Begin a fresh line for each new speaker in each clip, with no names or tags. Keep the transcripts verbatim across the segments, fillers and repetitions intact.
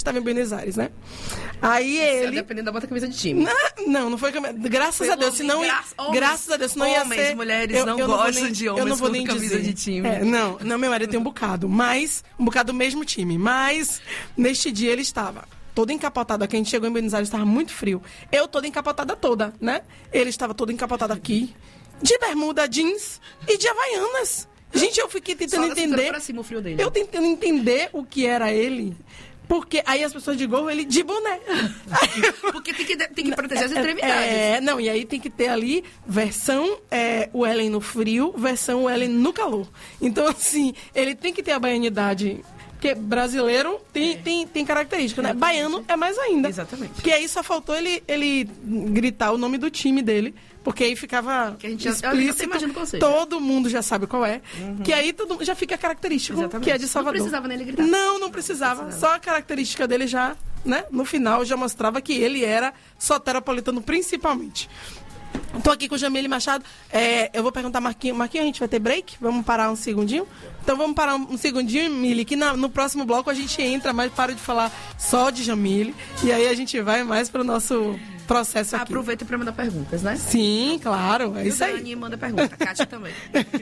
estava em Buenos Aires, né? Aí ele...
Dependendo da bota camisa de time.
Não, não, não foi camisa... Graças
Pelo
a Deus, senão...
Gra... Homens,
graças a Deus, senão ia
homens,
ser...
mulheres eu, não eu gostam não nem, de homens com camisa dizer. de time.
É, não, não, meu marido tem um bocado, mas... Um bocado do mesmo time, mas... Neste dia ele estava todo encapotado aqui. A gente chegou em Buenos Aires, estava muito frio. Eu toda encapotada toda, né? Ele estava todo encapotado aqui. De bermuda, jeans e de havaianas. Gente, eu fiquei tentando
Só
entender...
pra cima o frio dele.
Eu tentando entender o que era ele... Porque aí as pessoas de gorro, ele de boné.
Porque tem que, tem que proteger as extremidades.
É, não, e aí tem que ter ali versão é, o Ellen no frio, versão o Ellen no calor. Então, assim, ele tem que ter a baianidade. Porque brasileiro tem, é. tem, tem característica, né? Baiano é mais ainda.
Exatamente.
Porque aí só faltou ele, ele gritar o nome do time dele. Porque aí ficava
que a gente já,
explícito,
eu
todo mundo já sabe qual é. Uhum. Que aí todo, já fica característico,
exatamente.
Que é de Salvador.
Não precisava nele gritar.
Não, não precisava. Não precisava. Só a característica dele já, né? No final já mostrava que ele era soteropolitano principalmente. Estou aqui com o Jamile Machado. É, eu vou perguntar, Marquinhos. Marquinhos, a gente vai ter break? Vamos parar um segundinho? Então vamos parar um, um segundinho, Mili, que na, no próximo bloco a gente entra, mas para de falar só de Jamile. E aí a gente vai mais para o nosso processo aqui.
Aproveita para mandar perguntas, né?
Sim, claro. É
e
isso aí.
A Dani manda pergunta. A Kátia também.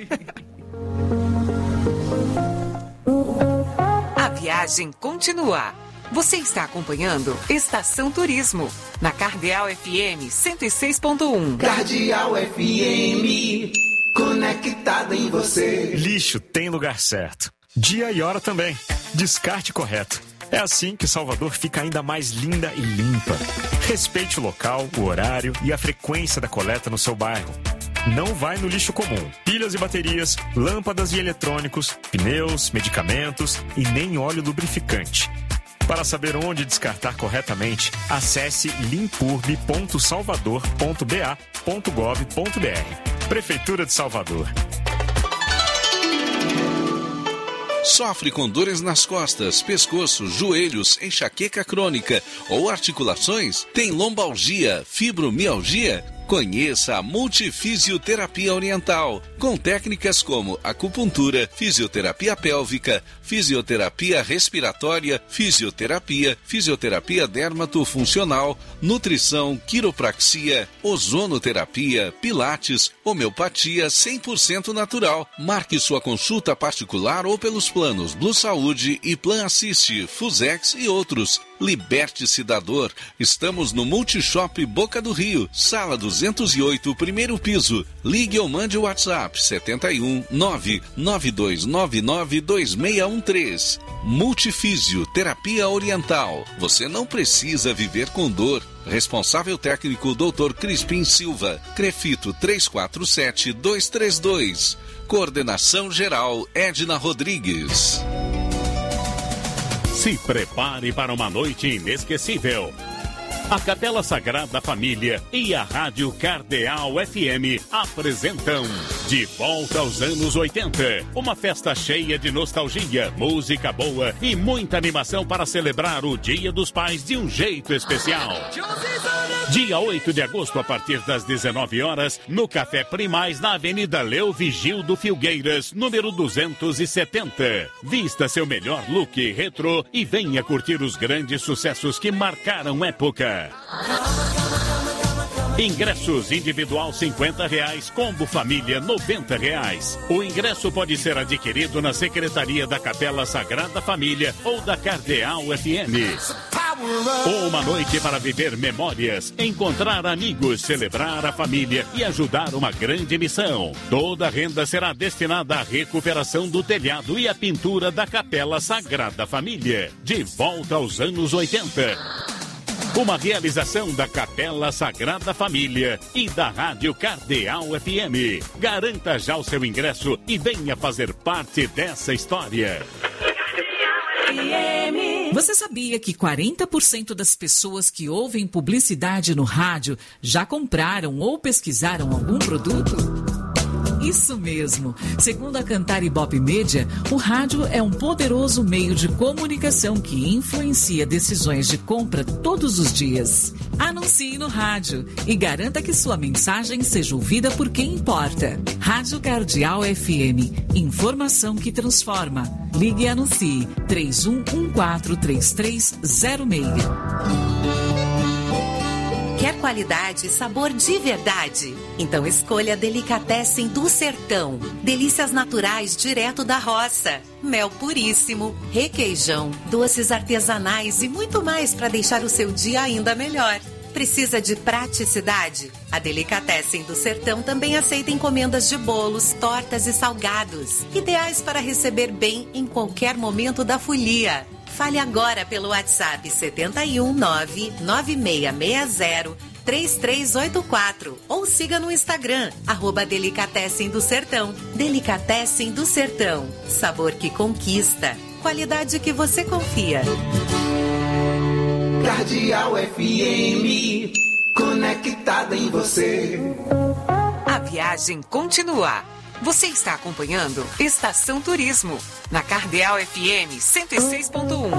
A viagem continua. Você está acompanhando Estação Turismo, na Cardeal F M cento e seis ponto um.
Cardeal F M, conectada em você.
Lixo tem lugar certo. Dia e hora também. Descarte correto. É assim que Salvador fica ainda mais linda e limpa. Respeite o local, o horário e a frequência da coleta no seu bairro. Não vai no lixo comum. Pilhas e baterias, lâmpadas e eletrônicos, pneus, medicamentos e nem óleo lubrificante. Para saber onde descartar corretamente, acesse limpurb ponto salvador ponto b a ponto gov ponto b r. Prefeitura de Salvador.
Sofre com dores nas costas, pescoço, joelhos, enxaqueca crônica ou articulações? Tem lombalgia, fibromialgia? Conheça a Multifisioterapia Oriental, com técnicas como acupuntura, fisioterapia pélvica, fisioterapia respiratória, fisioterapia, fisioterapia dermatofuncional, nutrição, quiropraxia, ozonoterapia, pilates, homeopatia cem por cento natural. Marque sua consulta particular ou pelos planos Blue Saúde e Plan Assist, Fusex e outros. Liberte-se da dor. Estamos no Multishop Boca do Rio, sala duzentos e oito, primeiro piso. Ligue ou mande o WhatsApp sete um nove nove dois nove nove dois seis um três. Multifísio Terapia Oriental. Você não precisa viver com dor. Responsável técnico doutor Crispim Silva. Crefito três quatro sete dois três dois. Coordenação geral Edna Rodrigues.
Se prepare para uma noite inesquecível. A Capela Sagrada Família e a Rádio Cardeal F M apresentam De Volta aos Anos oitenta. Uma festa cheia de nostalgia, música boa e muita animação para celebrar o Dia dos Pais de um jeito especial. Dia oito de agosto, a partir das dezenove horas, no Café Primaz, na Avenida Leo Vigildo Filgueiras, número duzentos e setenta. Vista seu melhor look retrô e venha curtir os grandes sucessos que marcaram época. Ingressos individual cinquenta reais, combo família noventa reais. O ingresso pode ser adquirido na Secretaria da Capela Sagrada Família ou da Cardeal F M. Uma noite para viver memórias, encontrar amigos, celebrar a família e ajudar uma grande missão. Toda a renda será destinada à recuperação do telhado e à pintura da Capela Sagrada Família. De volta aos anos oitenta. Uma realização da Capela Sagrada Família e da Rádio Cardeal F M. Garanta já o seu ingresso e venha fazer parte dessa história.
Você sabia que quarenta por cento das pessoas que ouvem publicidade no rádio já compraram ou pesquisaram algum produto? Isso mesmo. Segundo a Cantar Ibope Media, o rádio é um poderoso meio de comunicação que influencia decisões de compra todos os dias. Anuncie no rádio e garanta que sua mensagem seja ouvida por quem importa. Rádio Cardeal F M. Informação que transforma. Ligue e anuncie três um um quatro, três três zero seis.
Quer qualidade e sabor de verdade? Então escolha Delicatessen do Sertão. Delícias naturais direto da roça. Mel puríssimo, requeijão, doces artesanais e muito mais para deixar o seu dia ainda melhor. Precisa de praticidade? A Delicatessen do Sertão também aceita encomendas de bolos, tortas e salgados. Ideais para receber bem em qualquer momento da folia. Fale agora pelo WhatsApp sete um nove, nove seis seis zero, três três oito quatro ou siga no Instagram, arroba Delicatessen do Sertão. Delicatessen do Sertão. Sabor que conquista. Qualidade que você confia.
Cardeal F M, conectada em você.
A viagem continua. Você está acompanhando Estação Turismo, na Cardeal F M cento e seis ponto um.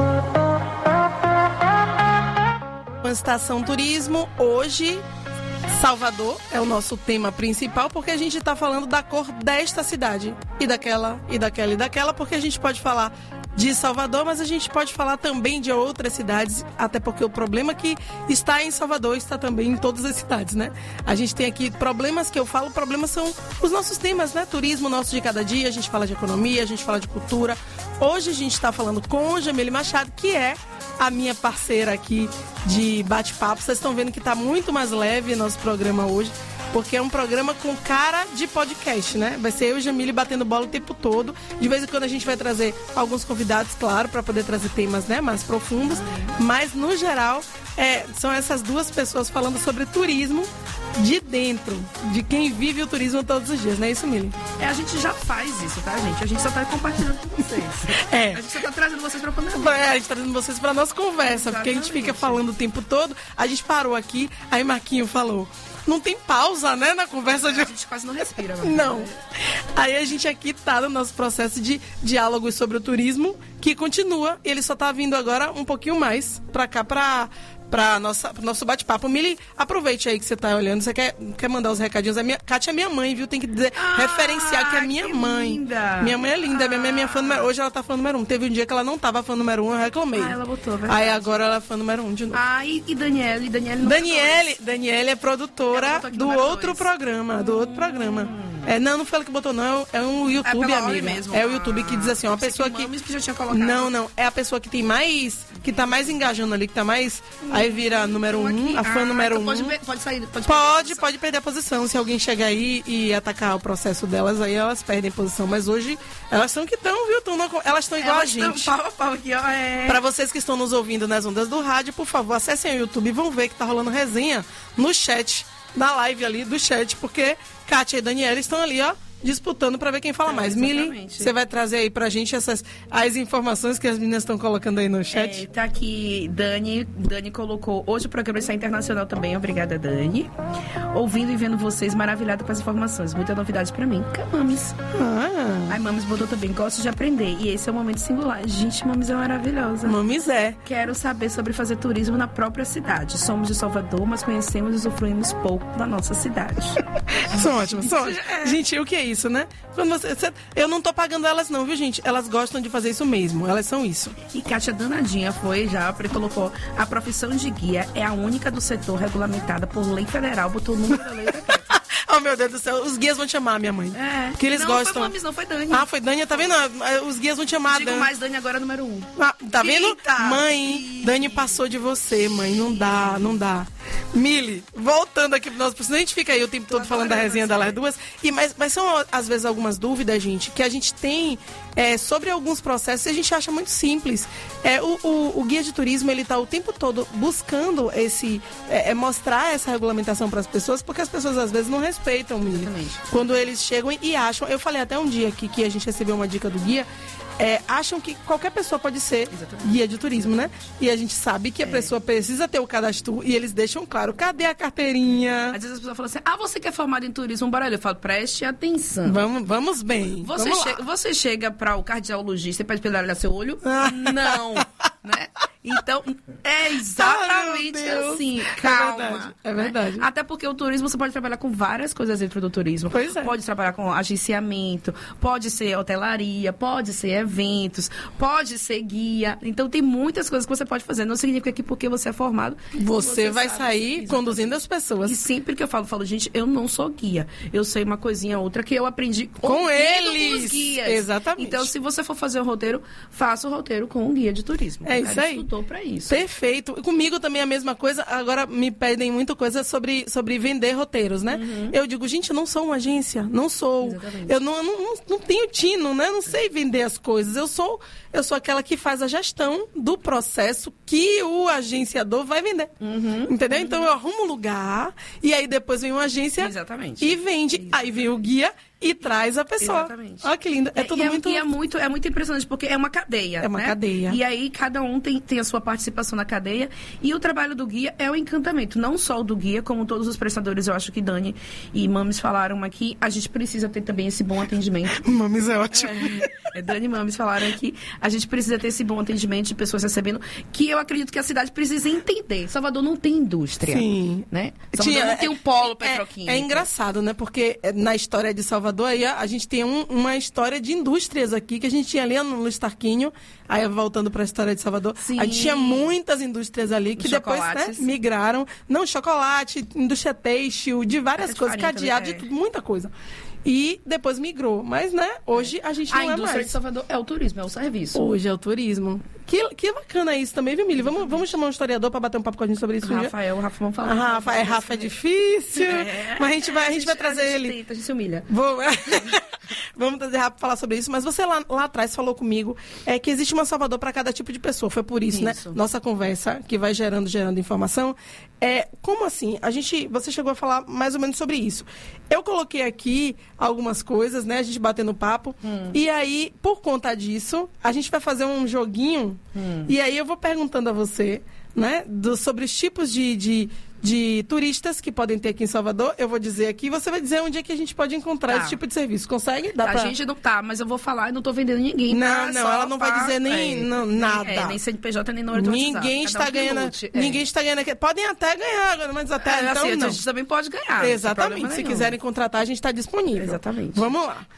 Estação Turismo, hoje, Salvador é o nosso tema principal, porque a gente está falando da cor desta cidade, e daquela, e daquela, e daquela, porque a gente pode falar de Salvador, mas a gente pode falar também de outras cidades, até porque o problema que está em Salvador está também em todas as cidades, né? A gente tem aqui problemas que eu falo, problemas são os nossos temas, né? Turismo nosso de cada dia, a gente fala de economia, a gente fala de cultura. Hoje a gente está falando com Jamile Machado, que é a minha parceira aqui de bate-papo. Vocês estão vendo que está muito mais leve nosso programa hoje, porque é um programa com cara de podcast, né? Vai ser eu e Jamile batendo bola o tempo todo. De vez em quando a gente vai trazer alguns convidados, claro, para poder trazer temas, né, mais profundos. Mas, no geral, é, são essas duas pessoas falando sobre turismo de dentro, de quem vive o turismo todos os dias, não é isso, Mili?
É, a gente já faz isso, tá, gente? A gente só tá compartilhando com vocês.
É.
A gente só tá trazendo vocês pra pandemia.
É, a gente tá trazendo vocês pra nossa conversa, porque a gente fica falando o tempo todo. A gente parou aqui, aí Marquinho falou... Não tem pausa, né, na conversa de...
A gente quase não respira. Mas...
Não. Aí a gente aqui tá no nosso processo de diálogos sobre o turismo, que continua. E ele só tá vindo agora um pouquinho mais pra cá, pra... para nossa pro nosso bate-papo. Mili, aproveite aí que você tá olhando. Você quer, quer mandar os recadinhos? A minha, Kátia é minha mãe, viu? Tem que dizer, ah, referenciar que é minha
que
mãe.
Linda.
Minha mãe é linda. Ah. Minha mãe é minha fã número um. Hoje ela tá fã número um. Teve um dia que ela não tava fã número um, eu reclamei.
Ah, ela botou, verdade.
Aí agora ela é fã número um de novo.
Ah, e, e Daniele? Daniele,
Daniele, Daniele é produtora do outro
dois.
programa. Do outro programa. É, não, não foi ela que botou, não. É um YouTube,
é
amiga.
Mesmo.
É o YouTube que diz assim, uma pessoa que...
que já tinha colocado.
Não, não. É a pessoa que tem mais... Que tá mais engajando ali, que tá mais... Hum. Aí vira número um, a fã ah, número
então
um.
Pode, pode sair, pode
Pode, pode perder a posição. Se alguém chegar aí e atacar o processo delas, aí elas perdem posição. Mas hoje, elas estão que estão, viu? Tão, elas estão igual
elas
a gente.
Pau a pau aqui, ó. É...
Pra vocês que estão nos ouvindo nas ondas do rádio, por favor, acessem o YouTube e vão ver que tá rolando resenha no chat, na live ali do chat, porque Kátia e Daniela estão ali, ó, disputando para ver quem fala é, mais. Mili, você vai trazer aí pra gente essas as informações que as meninas estão colocando aí no chat?
É, tá aqui, Dani, Dani colocou, hoje o programa está internacional também, obrigada, Dani. Ouvindo e vendo vocês, maravilhada com as informações, muita novidade pra mim. Mames.
Ah.
Ai, Mames botou também, gosto de aprender, e esse é o momento singular. Gente, Mames é maravilhosa.
Mames é.
Quero saber sobre fazer turismo na própria cidade. Somos de Salvador, mas conhecemos e usufruímos pouco da nossa cidade.
São ótimas, são ótimas. É. Gente, o que é isso, né? Quando você, você, eu não tô pagando elas não, viu, gente? Elas gostam de fazer isso mesmo, elas são isso.
E Kátia danadinha foi já, colocou, a profissão de guia é a única do setor regulamentada por lei federal, botou o número da lei da Kátia.
Oh, meu Deus do céu, os guias vão te amar, minha mãe.
É.
Porque eles
não,
gostam.
Não, foi Mames, não foi Dani.
Ah, foi Dani, tá vendo? Os guias vão te amar,
Digo
Dani.
mais, Dani agora é número um.
Ah, tá vendo?
Eita.
Mãe, Dani passou de você, mãe. Não dá, não dá. Mili, voltando aqui pro nosso... Senão a gente fica aí o tempo todo falando da resenha delas duas. E, mas, mas são, às vezes, algumas dúvidas, gente, que a gente tem é, sobre alguns processos e a gente acha muito simples. É, o, o, o guia de turismo, ele tá o tempo todo buscando esse... É, é mostrar essa regulamentação para as pessoas, porque as pessoas, às vezes, não respeitam, Mili. Quando eles chegam e acham... Eu falei até um dia aqui que a gente recebeu uma dica do guia, é, acham que qualquer pessoa pode ser
Exatamente.
guia de turismo, né? E a gente sabe que a
É.
pessoa precisa ter o cadastro e eles deixam claro, cadê a carteirinha?
Às vezes as pessoas falam assim, ah, você que é formado em turismo, bora ali. Eu falo, preste atenção.
Vamos, vamos bem.
Você,
vamos lá.
che você chega para o cardiologista e pede pra ele olhar seu olho?
Ah.
Não, né? Então, é exatamente
Ai, meu Deus.
assim.
É
Calma.
verdade, é
né?
verdade.
Até porque o turismo, você pode trabalhar com várias coisas dentro do turismo.
Pois é.
Pode trabalhar com agenciamento, pode ser hotelaria, pode ser eventos, pode ser guia. Então, tem muitas coisas que você pode fazer. Não significa que porque você é formado...
Você, vai
sabe.
sair
Exatamente.
conduzindo as pessoas.
E sempre que eu falo, eu falo, gente, eu não sou guia. Eu sei uma coisinha outra que eu aprendi
Com
ouvindo
eles.
os guias.
Exatamente.
Então, se você for fazer o roteiro, faça o roteiro com um guia de turismo.
É
O
isso
cara
aí.
estudou pra isso.
Perfeito. Comigo também é a mesma coisa. Agora me pedem muita coisa sobre, sobre vender roteiros, né? Eu digo, gente, eu não sou uma agência. Não sou.
Exatamente.
Eu não, não, não, não tenho tino, né? Não sei vender as coisas. Eu sou, eu sou aquela que faz a gestão do processo que o agenciador vai vender. Entendeu? Então eu arrumo um lugar e aí depois vem uma agência
Exatamente.
e vende. Aí vem o guia e traz a pessoa.
Exatamente.
Olha que lindo. É, tudo
e
muito...
E é muito, é muito impressionante, porque é uma cadeia.
É uma
né?
cadeia.
E aí, cada um tem, tem a sua participação na cadeia. E o trabalho do guia é o encantamento. Não só o do guia, como todos os prestadores. Eu acho que Dani e Mames falaram aqui. A gente precisa ter também esse bom atendimento.
Mames é ótimo.
É, Dani e Mames falaram aqui. A gente precisa ter esse bom atendimento de pessoas recebendo. Que eu acredito que a cidade precisa entender. Salvador não tem indústria.
Sim.
Né? Salvador
Tinha-
não tem um polo
É,
petroquímico.
é engraçado, né? Porque é, na história de Salvador, aí a, a gente tem um- uma história de indústrias aqui, que a gente tinha ali no Luiz Tarquínio, aí voltando para a história de Salvador,
Sim.
a gente tinha muitas indústrias ali, que
Os
depois né,
chocolates.
migraram. Não, chocolate, indústria têxtil, de várias
De
coisas,
farinha
cadeado, de
também, é.
tudo, muita coisa. E depois migrou. Mas, né, hoje a gente
A
não é
indústria
mais.
de Salvador é o turismo, é o serviço.
Hoje é o turismo. Que, que bacana isso também, viu, Mili? Vamos, vamos chamar um historiador para bater um papo com a gente sobre isso um dia?
Rafael, o Rafa, vamos falar.
Ah, Rafa, é, Rafa é difícil,
É.
mas a gente vai, a gente vai trazer
a gente
ele.
Tenta, a gente se humilha.
Vou... Vamos trazer rápido falar sobre isso, mas você lá, lá atrás falou comigo é, que existe uma Salvador para cada tipo de pessoa. Foi por isso,
Isso.
né? Nossa conversa, que vai gerando, gerando informação. É, como assim? A gente, você chegou a falar mais ou menos sobre isso. Eu coloquei aqui algumas coisas, né? A gente batendo papo.
Hum.
E aí, por conta disso, a gente vai fazer um joguinho.
Hum.
E aí eu vou perguntando a você, né? Do, sobre os tipos de... de de turistas que podem ter aqui em Salvador, eu vou dizer aqui, você vai dizer onde é que a gente pode encontrar
Tá.
esse tipo de serviço. Consegue? Dá
a
pra...
gente não tá, mas eu vou falar e não tô vendendo ninguém.
Não,
tá?
não,
Só
ela não vai
pra-
dizer nem- não,
nem-
nada.
É, nem C N P J, nem número de WhatsApp.
Ninguém
Cada
está
um que
ganhando.
lute. É.
Ninguém está ganhando aqui. Podem até ganhar agora, mas até
É,
então
assim,
não.
a gente também pode ganhar. não tem
Exatamente.
problema
Se
nenhum.
quiserem contratar, a gente está disponível.
Exatamente.
Vamos lá.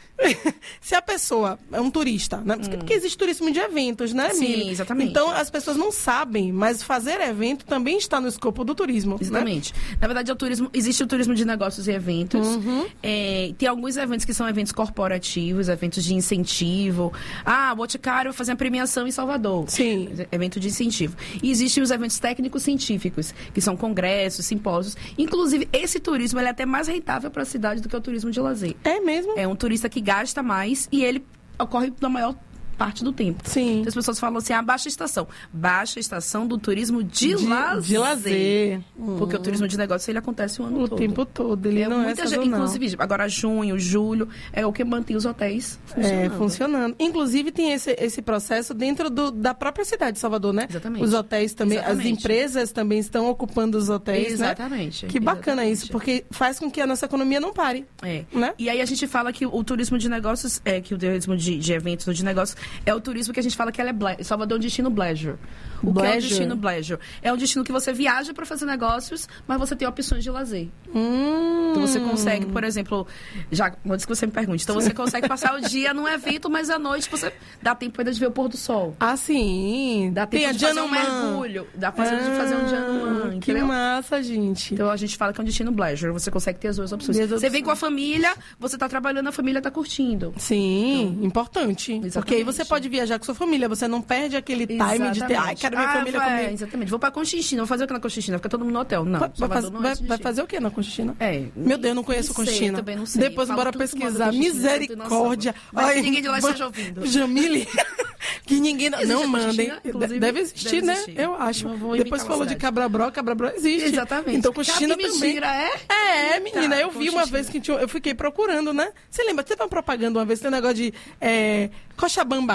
Se a pessoa é um turista, né? Porque existe turismo de eventos, né,
Hum. Sim,
Mili?
exatamente.
Então, as pessoas não sabem, mas fazer evento também está no escopo do turismo. né?
Exatamente. Na verdade, é o turismo, existe o turismo de negócios e eventos.
Uhum.
É, tem alguns eventos que são eventos corporativos, eventos de incentivo. Ah, o Boticário vai fazer uma premiação em Salvador.
Sim.
Evento de incentivo. E existem os eventos técnicos científicos, que são congressos, simpósios. Inclusive, esse turismo ele é até mais rentável para a cidade do que o turismo de lazer.
É mesmo?
É um turista que gasta mais e ele ocorre na maior parte do tempo.
Sim.
Então, as pessoas falam assim, a baixa estação. Baixa estação do turismo de,
De-
lazer.
de lazer.
Porque o turismo de negócio, ele acontece o ano
O
todo.
tempo todo. Ele não é
muita gente,
sazonal.
inclusive, agora junho, julho, é o que mantém os hotéis funcionando.
É, funcionando. Inclusive, tem esse, esse processo dentro do, da própria cidade de Salvador, né?
Exatamente.
Os hotéis também,
Exatamente.
as empresas também estão ocupando os hotéis,
Exatamente.
né? Que bacana
Exatamente.
isso, porque faz com que a nossa economia não pare.
É.
Né?
E aí a gente fala que o turismo de negócios, é que o turismo de, de eventos ou de negócios, é o turismo que a gente fala que ela é ble- Salvador é um destino pleasure. O que é o
Pleasure?
destino pleasure? É um destino que você viaja para fazer negócios, mas você tem opções de lazer.
Hum.
Então você consegue, por exemplo, já antes que você me pergunte, então você consegue passar o dia num evento, mas à noite você dá tempo ainda de ver o pôr do sol.
Ah, sim.
Dá tempo
tem a
de fazer um
Janumã.
mergulho. Dá pra fazer, de fazer um Janumã,
Ah, que
entendeu?
massa, gente.
Então a gente fala que é um destino pleasure. Você consegue ter as duas opções.
Duas
Você vem
opções.
com a família, você tá trabalhando, a família tá curtindo.
Sim, importante. Porque aí
Exatamente.
você pode viajar com sua família, você não perde aquele time de ter, ai, quero minha
Ah,
família
vai,
comigo.
Exatamente. Vou pra Conchichina, vou fazer o que na Conchichina? Fica todo mundo no hotel. Não,
Vai, vai
Salvador
faz-
não é
vai-
esse
vai
destino.
fazer o que na Conchichina?
É.
Meu Deus, eu não conheço
Não sei,
Conchichina.
também não sei.
Depois
Falo
bora
tudo mal da
pesquisar.
Conchichina, não tenho noção.
Misericórdia.
Mas
Ai,
ninguém de lá
va-
esteja ouvindo.
Jamile, que ninguém... Não,
Existe
não
a
mandem.
Conchichina? Inclusive,
Deve existir,
deve
né?
existir.
Eu acho.
Não vou
Depois
inventar
falou
uma
de
cidade.
Cabrabró, Cabrabró existe.
Exatamente.
Então Conchichina
Que
também.
mentira, é?
É, menina,
Tá,
eu vi uma
Conchichina.
vez que tinha- eu fiquei procurando, né? Você lembra? Teve uma propaganda uma vez, tem um negócio de é, Cochabamba.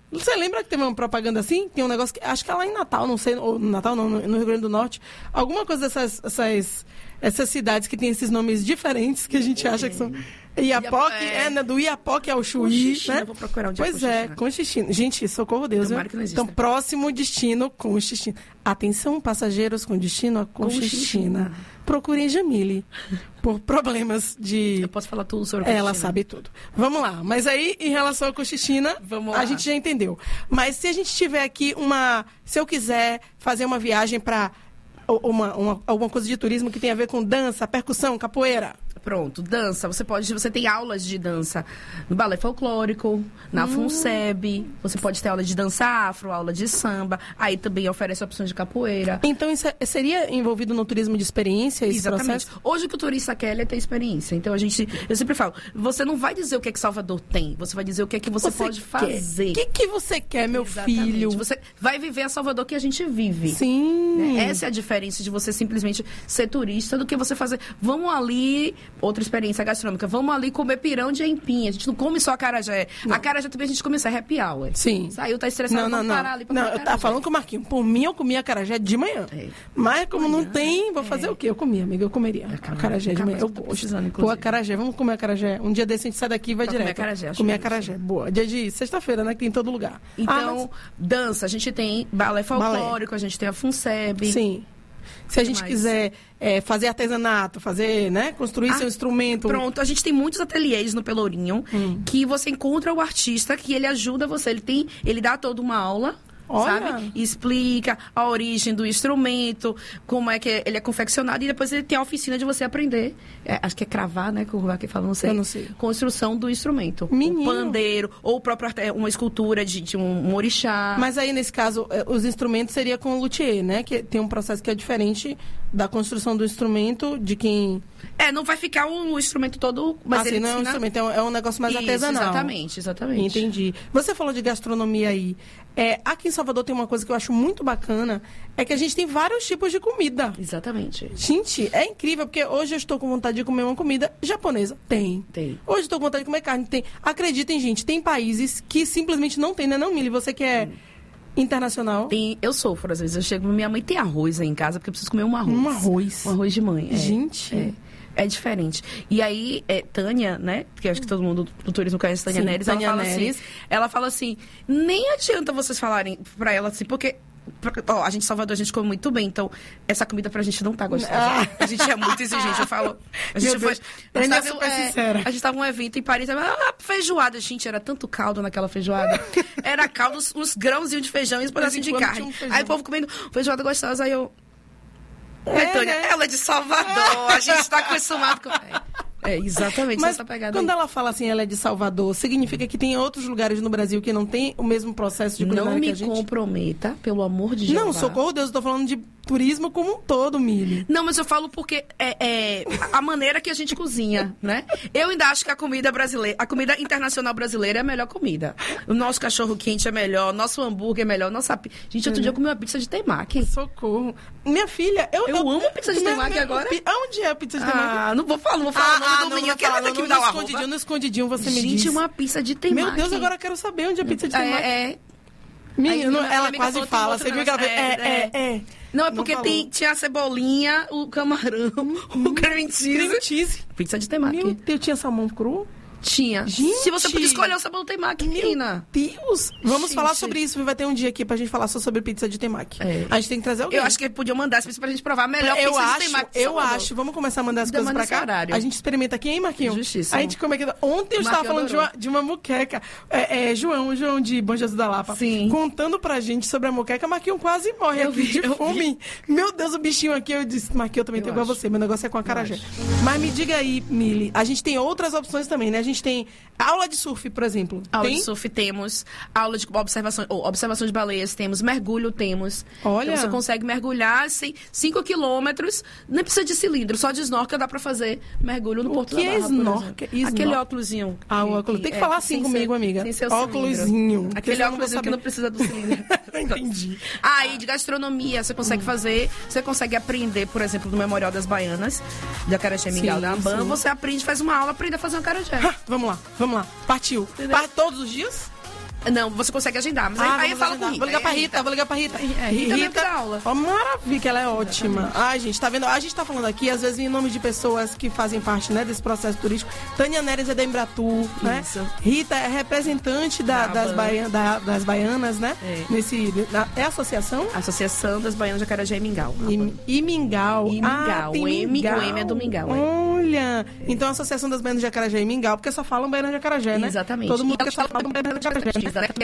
Você lembra que teve uma propaganda assim? Tem um negócio que... Acho que é lá em Natal, não sei... Ou Natal não, no Rio Grande do Norte. Alguma coisa dessas... Essas, essas cidades que tem esses nomes diferentes que a gente acha que são... Iapoque, é, né? Do Iapoque ao Chuí, né?
Eu vou procurar um dia
Pois é, Conchichina. Gente, socorro Deus, viu? Então, próximo destino, Conchichina. Atenção, passageiros com destino a Conchichina. Procurem Jamile por problemas de...
Eu posso falar tudo sobre a
Ela sabe tudo. Vamos lá. Mas aí, em relação a Conchichina, a gente já entendeu. Mas se a gente tiver aqui uma... Se eu quiser fazer uma viagem para uma, uma, alguma coisa de turismo que tem a ver com dança, percussão, capoeira...
Pronto, dança. Você pode, você tem aulas de dança no balé folclórico, na hum. FUNSEB. Você pode ter aula de dança afro, aula de samba. Aí também oferece opções de capoeira.
Então, isso é, seria envolvido no turismo de experiência, esse
Exatamente.
processo?
Hoje o que o turista quer, ele é ter experiência. Então, a gente... Eu sempre falo, você não vai dizer o que é que Salvador tem. Você vai dizer o que é que você, você pode
quer.
fazer.
O que, que você quer, meu
Exatamente.
filho?
Você vai viver a Salvador que a gente vive.
Sim.
Né? Essa é a diferença de você simplesmente ser turista do que você fazer... Vamos ali... Outra experiência gastronômica. Vamos ali comer pirão de empim. A gente não come só acarajé. Não. Acarajé também a gente come só happy hour.
Sim.
Saiu, tá estressado,
não, não,
vamos
não.
parar ali pra
Não,
comer
eu tava falando com o Marquinhos. Por mim, eu comia acarajé de manhã. É. Mas como manhã, não tem, vou é. fazer o quê? Eu comia, amiga. Eu comeria. É, acarajé de manhã. Eu gosto. Pô, acarajé. Vamos comer acarajé. Um dia desse a gente sai daqui e vai pra direto. Comer acarajé. Comer acarajé. Boa. Dia de sexta-feira, né? Que tem em todo lugar.
Então,
ah, mas...
dança. A gente tem balé folclórico, balé. A gente tem a FUNSEB.
Sim. Se a gente mais? quiser é, fazer artesanato, fazer, né, construir ah, seu instrumento.
Pronto, a gente tem muitos ateliês no Pelourinho hum. que você encontra o artista que ele ajuda você. Ele tem, ele dá toda uma aula.
Olha.
Sabe? Explica a origem do instrumento, como é que ele é confeccionado, e depois ele tem a oficina de você aprender. É, acho que é cravar, né? Que o Rubaque fala, não sei.
Eu não sei.
Construção do instrumento.
Menino.
Um pandeiro, ou próprio, uma escultura de, de um, um orixá.
Mas aí, nesse caso, os instrumentos seria com o luthier, né? Que tem um processo que é diferente da construção do instrumento, de quem...
É, não vai ficar o, o instrumento todo... Mas
assim,
ele
não é um
ensina...
instrumento, é um, é um negócio mais
Isso,
artesanal.
Exatamente, exatamente.
Entendi. Você falou de gastronomia aí. É, aqui em Salvador tem uma coisa que eu acho muito bacana, é que a gente tem vários tipos de comida.
Exatamente.
Gente, é incrível, porque hoje eu estou com vontade de comer uma comida japonesa. Tem.
Tem.
Hoje eu estou com vontade de comer carne. Tem. Acreditem, gente, tem países que simplesmente não tem, né, não, Mili? Você que é... Hum. internacional.
Tem, eu sofro, às vezes. Eu chego, minha mãe tem arroz aí em casa, porque eu preciso comer um arroz.
Um arroz.
Um arroz de mãe. É,
gente.
É, é diferente. E aí, é, Tânia, né? Que acho que todo mundo do turismo conhece Tânia
Sim,
Neres.
Tânia
ela, fala
Neres.
Assim, ela fala assim, nem adianta vocês falarem pra ela assim, porque... Ó, a gente em Salvador, a gente come muito bem, então essa comida pra gente não tá gostosa. Ah. A gente é muito exigente, eu falo. A gente foi. A gente, tava,
super
é,
sincera.
a gente tava num evento em Paris, ah, feijoada. Gente, era tanto caldo naquela feijoada. Era caldo, uns, uns grãozinhos de feijão e uns pedacinhos de carne. Um aí o povo comendo feijoada gostosa, aí eu. É, Tânia, né? Ela é de Salvador, a gente tá acostumado com. É, exatamente.
Mas
essa pegada
quando
aí.
ela fala assim, ela é de Salvador, significa que tem outros lugares no Brasil que não tem o mesmo processo de culinária
Não me
que a gente?
comprometa, pelo amor de Deus.
Não, socorro Deus, eu tô falando de turismo como um todo, Mili.
Não, mas eu falo porque é, é a maneira que a gente cozinha, né? Eu ainda acho que a comida brasileira, a comida internacional brasileira é a melhor comida. O nosso cachorro quente é melhor, nosso hambúrguer é melhor, nossa... Gente, outro uhum. dia eu comi uma pizza de temaki.
Socorro. Minha filha, eu...
Eu, eu amo pizza de temaki agora.
Onde é a pizza de temaki?
Ah, não vou falar, não vou falar
ah,
o nome do menino, que ela tem que me
dar
uma
escondidinho, no escondidinho você
gente,
me diz.
Gente, uma pizza de temaki.
Meu Deus, agora eu quero saber onde é a pizza de temaki.
É, é...
Menino, ela quase fala, você viu que ela... É, é, é.
Não, é porque tem, tinha a cebolinha, o camarão, hum, o creme cheese.
Creme cheese.
Pizza de temaki.
Meu Deus, tinha salmão cru?
Tinha.
Gente.
Se você podia escolher o sabor do temaki, menina.
Meu Deus. Vamos
gente.
falar sobre isso. Vai ter um dia aqui pra gente falar só sobre pizza de temaki.
É.
A gente tem que trazer alguém.
Eu acho que podiam mandar essa pizza pra gente provar. Melhor
eu
pizza
acho,
de temaki.
Eu acho. Vamos começar a mandar as coisas pra cá?
Horário.
A gente experimenta aqui, hein, Marquinhos?
Justiça.
A gente come aqui. Ontem eu estava falando de uma, de uma moqueca. É, é, João, João de Bom Jesus da Lapa.
Sim.
Contando pra gente sobre a moqueca. Marquinhos quase morre eu aqui vi, de fome. Vi. Meu Deus, o bichinho aqui. Eu disse, Marquinhos, eu também eu tenho igual a você. Meu negócio é com acarajé. Mas me diga aí, Mili. A gente tem outras opções também, né? A gente tem aula de surf, por exemplo.
Aula
tem?
de surf temos, aula de observação, ou observação de baleias temos, mergulho temos.
Olha.
Então você consegue mergulhar assim, cinco quilômetros, nem precisa de cilindro, só de snorkel dá pra fazer mergulho no
o
Porto
que
da Barra,
é snorkel?
Aquele óculosinho.
Ah, o óculos. Tem que é, falar assim comigo,
ser,
amiga.
Sem ser
óculosinho.
Aquele óculosinho que não precisa do cilindro.
Entendi.
Aí, de gastronomia, você consegue hum. fazer, você consegue aprender, por exemplo, no Memorial das Baianas, de acarajé mingau da Amban, você aprende, faz uma aula, aprende a fazer um acarajé.
Ah, vamos lá, vamos lá. Partiu. Para todos os dias?
Não, você consegue agendar, mas
Ah,
aí, aí eu
vamos
falo
agendar.
com Rita.
Vou ligar pra
É,
Rita, vou ligar pra Rita.
É, Rita mesmo que dá aula.
Ó, maravilha, que ela é ótima. Ai, gente, tá vendo? A gente tá falando aqui, às vezes, em nome de pessoas que fazem parte, né, desse processo turístico. Tânia Neres é da Embratu, né?
Isso.
Rita é representante da,
Da
das,
Ban.
baia, da- das baianas, né?
É.
Nesse, na, é a associação?
Associação das Baianas de Acarajé e Mingau.
E, e Mingau.
E
Ah,
Mingau.
tem
O M-
Mingau.
o M é do Mingau, é.
Olha! Então a Associação das Baianas de Acarajé e Mingau, porque só falam Baianas de Acarajé, né?
Exatamente.
Todo mundo
E
quer só falar Baianas de Acarajé.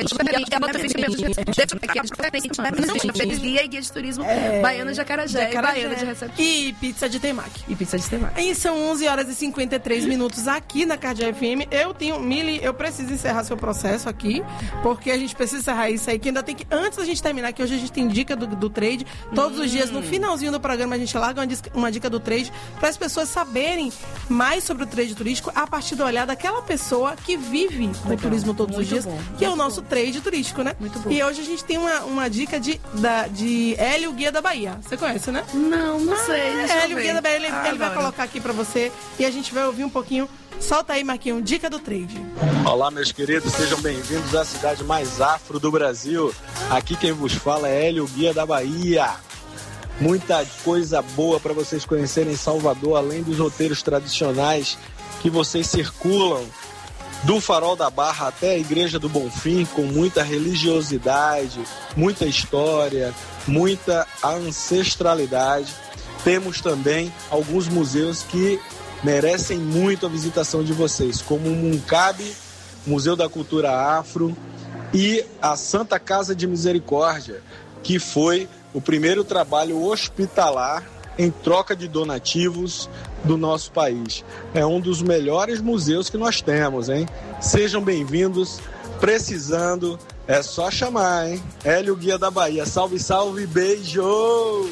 Guia e guia de turismo
É.
Baiana de Acarajé, e Baiana de recepção.
E pizza de temaki.
E pizza de temaki.
Aí são onze horas e cinquenta e três minutos aqui na Cardia F M. Eu tenho, Mili, eu preciso encerrar seu processo aqui, porque a gente precisa encerrar isso aí, que ainda tem que, antes da gente terminar, que hoje a gente tem dica do, do trade, todos os dias, no finalzinho do programa, a gente larga uma, disca- uma dica do trade, para as pessoas saberem mais sobre o trade turístico a partir do olhar daquela pessoa que vive o turismo todos os
Muito
dias,
bom,
que é o
muito
nosso trade turístico, né?
Muito bom.
E hoje a gente tem uma, uma dica de, da, de Hélio Guia da Bahia. Você conhece, né?
Não, não sei. Deixa eu
Hélio
ver.
Guia da Bahia, ele,
Ah,
ele vai
adoro.
colocar aqui pra você e a gente vai ouvir um pouquinho. Solta aí, Marquinhos, dica do trade.
Olá, meus queridos, sejam bem-vindos à cidade mais afro do Brasil. Aqui quem vos fala é Hélio Guia da Bahia. Muita coisa boa para vocês conhecerem em Salvador, além dos roteiros tradicionais que vocês circulam do Farol da Barra até a Igreja do Bonfim, com muita religiosidade, muita história, muita ancestralidade. Temos também alguns museus que merecem muito a visitação de vocês, como o Muncabe, Museu da Cultura Afro, e a Santa Casa de Misericórdia, que foi o primeiro trabalho hospitalar em troca de donativos do nosso país. É um dos melhores museus que nós temos, hein? Sejam bem-vindos, precisando, é só chamar, hein? Hélio Guia da Bahia, salve, salve, beijo!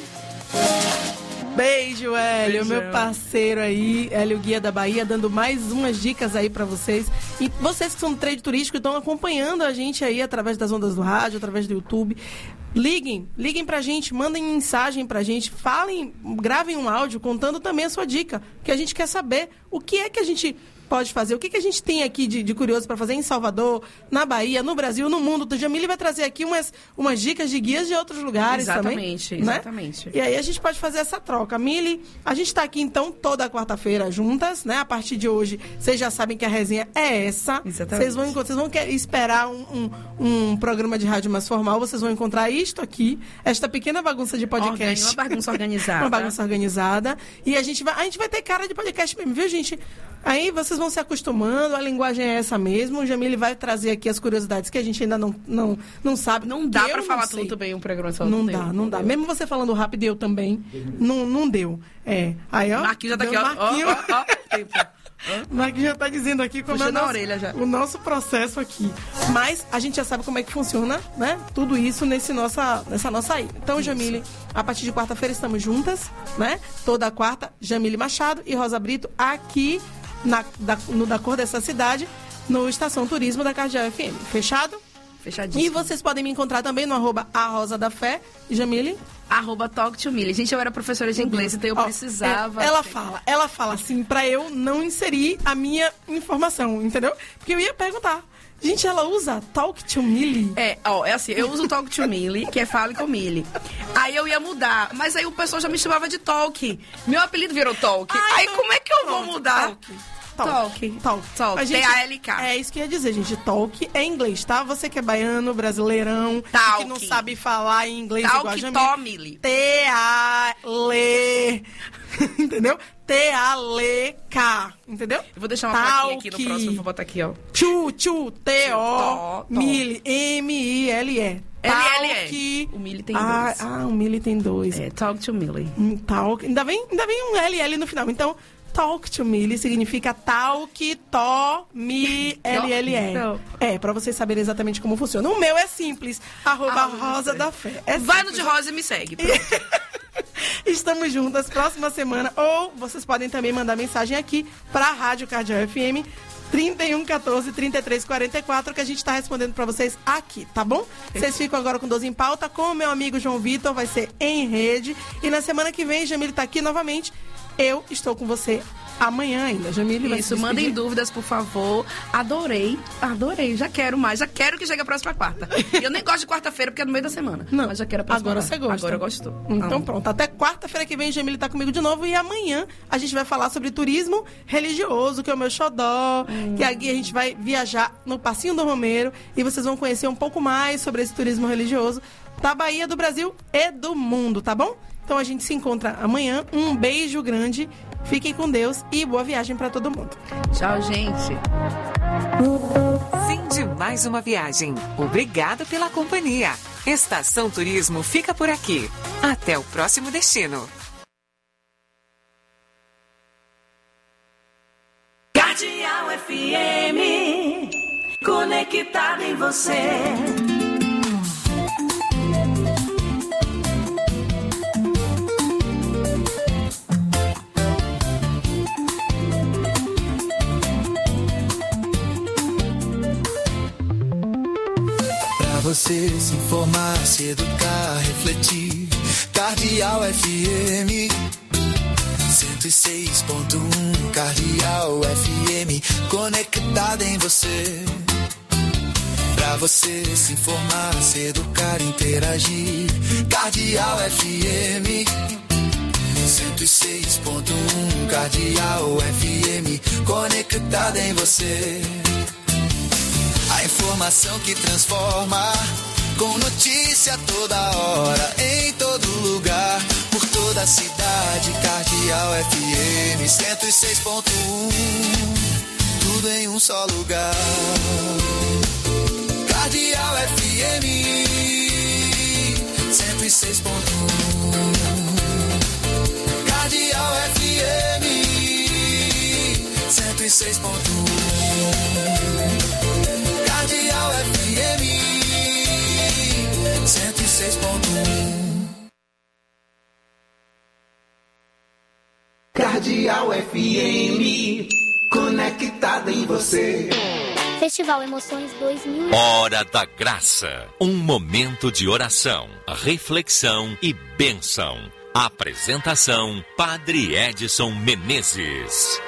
Beijo, Hélio,
Beijão.
meu parceiro aí, Hélio Guia da Bahia, dando mais umas dicas aí pra vocês. E vocês que são do trade turístico estão acompanhando a gente aí através das ondas do rádio, através do YouTube. Liguem, liguem pra gente, mandem mensagem pra gente, falem, gravem um áudio contando também a sua dica, que a gente quer saber o que é que a gente pode fazer, o que, que a gente tem aqui de, de curioso para fazer em Salvador, na Bahia, no Brasil, no mundo. O Jamile vai trazer aqui umas, umas dicas de guias de outros lugares
Exatamente,
também. Né?
exatamente.
E aí a gente pode fazer essa troca. Mili, a gente está aqui então toda quarta-feira juntas, né? A partir de hoje, vocês já sabem que a resenha é essa.
Exatamente.
Vocês vão, vocês vão querer esperar um, um, um programa de rádio mais formal, vocês vão encontrar isto aqui, esta pequena bagunça de podcast.
Organi- uma bagunça organizada.
Uma bagunça organizada. E a gente vai, a gente vai ter cara de podcast mesmo, viu, gente? Aí vocês vão se acostumando, a linguagem é essa mesmo. O Jamile vai trazer aqui as curiosidades que a gente ainda não, não, não sabe.
Não dá
Eu
pra
não
falar
sei.
tudo bem um programa só.
Não
deu,
dá, não dá.
deu.
Mesmo você falando rápido, eu também. Não, não deu. É. Aí, ó.
Marquinhos já tá aqui,
deu
ó. Ó,
Marquinhos.
ó, ó. Tempo.
Marquinhos já tá dizendo aqui como é o
Puxando a
nosso,
orelha já.
o nosso processo aqui. Mas a gente já sabe como é que funciona, né? Tudo isso nesse nossa, nessa nossa ida. Então, Jamile, a partir de quarta-feira estamos juntas, né? Toda quarta, Jamile Machado e Rosa Brito aqui na, da, no Da Cor dessa Cidade, no Estação Turismo da Cardia F M. Fechado?
Fechadíssimo.
E vocês podem me encontrar também no arroba a Rosa da Fé. Jamile?
Arroba Talk to Millie. Gente, eu era professora de inglês, então eu
Ó,
precisava...
é, ela fala, ela fala assim, pra eu não inserir a minha informação, entendeu? Porque eu ia perguntar. Gente, ela usa Talk to Millie?
É, ó, é assim, eu uso Talk to Millie, que é Fale com Millie. Aí eu ia mudar, mas aí o pessoal já me chamava de Talk. Meu apelido virou Talk.
Ai,
aí
então,
como é que eu vou
pronto,
mudar?
Talk. Talk. Talk.
Talk.
A gente-
T A L K.
É isso que eu ia dizer, gente. Talk é inglês, tá? Você que é baiano, brasileirão,
Talk.
que não sabe falar em inglês igual a
Talk
Jamile.
to Millie.
T A L Entendeu? T A L K. Entendeu?
Eu vou deixar uma plaquinha aqui no próximo, vou botar aqui, ó.
Tchu, tchu, T O
Tó, tó.
Millie, M I L E.
L L E.
Talk.
O Millie tem
ah,
dois.
Ah, o Millie tem dois.
É, Talk to Millie.
Um talk. Ainda vem, ainda vem um L L no final. Então, talk to Millie significa talk to me L L E.
Então.
É, pra vocês saberem exatamente como funciona. O meu é simples. Arroba Rosa da Fé. É
Vai no
simples.
de rosa e me segue. Pronto.
Estamos juntas próxima semana. Ou vocês podem também mandar mensagem aqui pra Rádio Cardia F M trinta e um, quatorze, trinta e três, quarenta e quatro, que a gente tá respondendo pra vocês aqui, tá bom? Vocês ficam agora com doze em Pauta, com o meu amigo João Vitor, vai ser em rede. E na semana que vem, Jamile tá aqui novamente. Eu estou com você amanhã ainda. Jamile vai
Isso, mandem dúvidas, por favor. Adorei, adorei. Já quero mais, já quero que chegue a próxima quarta. E eu nem gosto de quarta-feira, porque é no meio da semana.
Não,
mas já quero a próxima
agora
quarta.
você gosta.
Agora eu gosto.
Então
ah.
pronto, até quarta-feira que vem, Jamile tá comigo de novo. E amanhã a gente vai falar sobre turismo religioso, que é o meu xodó. Hum. Que aqui a gente vai viajar no Passinho do Romeiro. E vocês vão conhecer um pouco mais sobre esse turismo religioso da Bahia, do Brasil e do mundo, tá bom? Então a gente se encontra amanhã. Um beijo grande. Fiquem com Deus e boa viagem para todo mundo.
Tchau, gente.
Fim de mais uma viagem. Obrigado pela companhia. Estação Turismo fica por aqui. Até o próximo destino.
Cardeal F M, conectada em você.
Você se informar, se educar, refletir. Cardeal F M cento e seis ponto um. Cardeal F M conectada em você. Pra você se informar, se educar, interagir. Cardeal F M cento e seis ponto um. Cardeal F M conectada em você. A informação que transforma, com notícia toda hora, em todo lugar, por toda a cidade. Cardeal F M cento e seis ponto um, tudo em um só lugar. Cardeal F M cento e seis ponto um. Cardeal F M cento e seis ponto um. Cardeal F M cento e seis ponto um.
Cardeal F M, conectada em você.
Festival Emoções dois mil.
Hora da Graça, um momento de oração, reflexão e bênção. Apresentação, Padre Edson Menezes.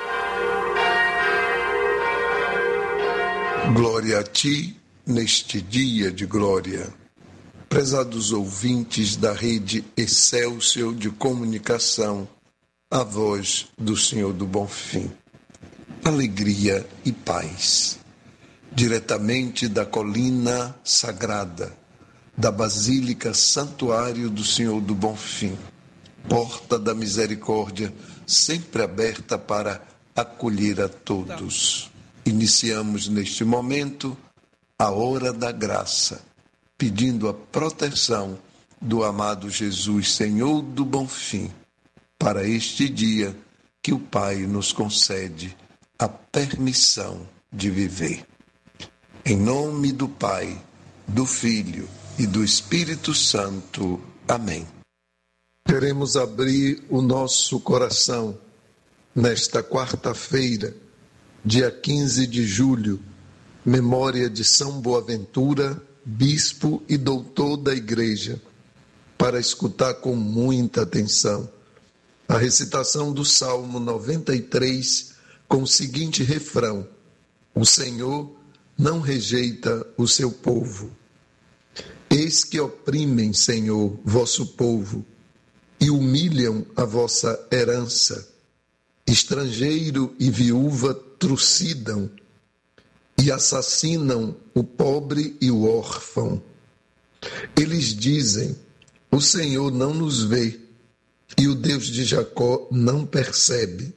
Glória a ti, neste dia de glória. Prezados ouvintes da rede Excelsior de Comunicação, a voz do Senhor do Bonfim. Alegria e paz. Diretamente da colina sagrada, da Basílica Santuário do Senhor do Bonfim, porta da misericórdia, sempre aberta para acolher a todos. Iniciamos neste momento a hora da graça, pedindo a proteção do amado Jesus, Senhor do Bonfim, para este dia que o Pai nos concede a permissão de viver. Em nome do Pai, do Filho e do Espírito Santo. Amém. Queremos abrir o nosso coração nesta quarta-feira, dia quinze de julho, memória de São Boaventura, bispo e doutor da Igreja, para escutar com muita atenção a recitação do Salmo noventa e três, com o seguinte refrão: o Senhor não rejeita o seu povo. Eis que oprimem, Senhor, vosso povo, e humilham a vossa herança. Estrangeiro e viúva trucidam, e assassinam o pobre e o órfão. Eles dizem: o Senhor não nos vê, e o Deus de Jacó não percebe.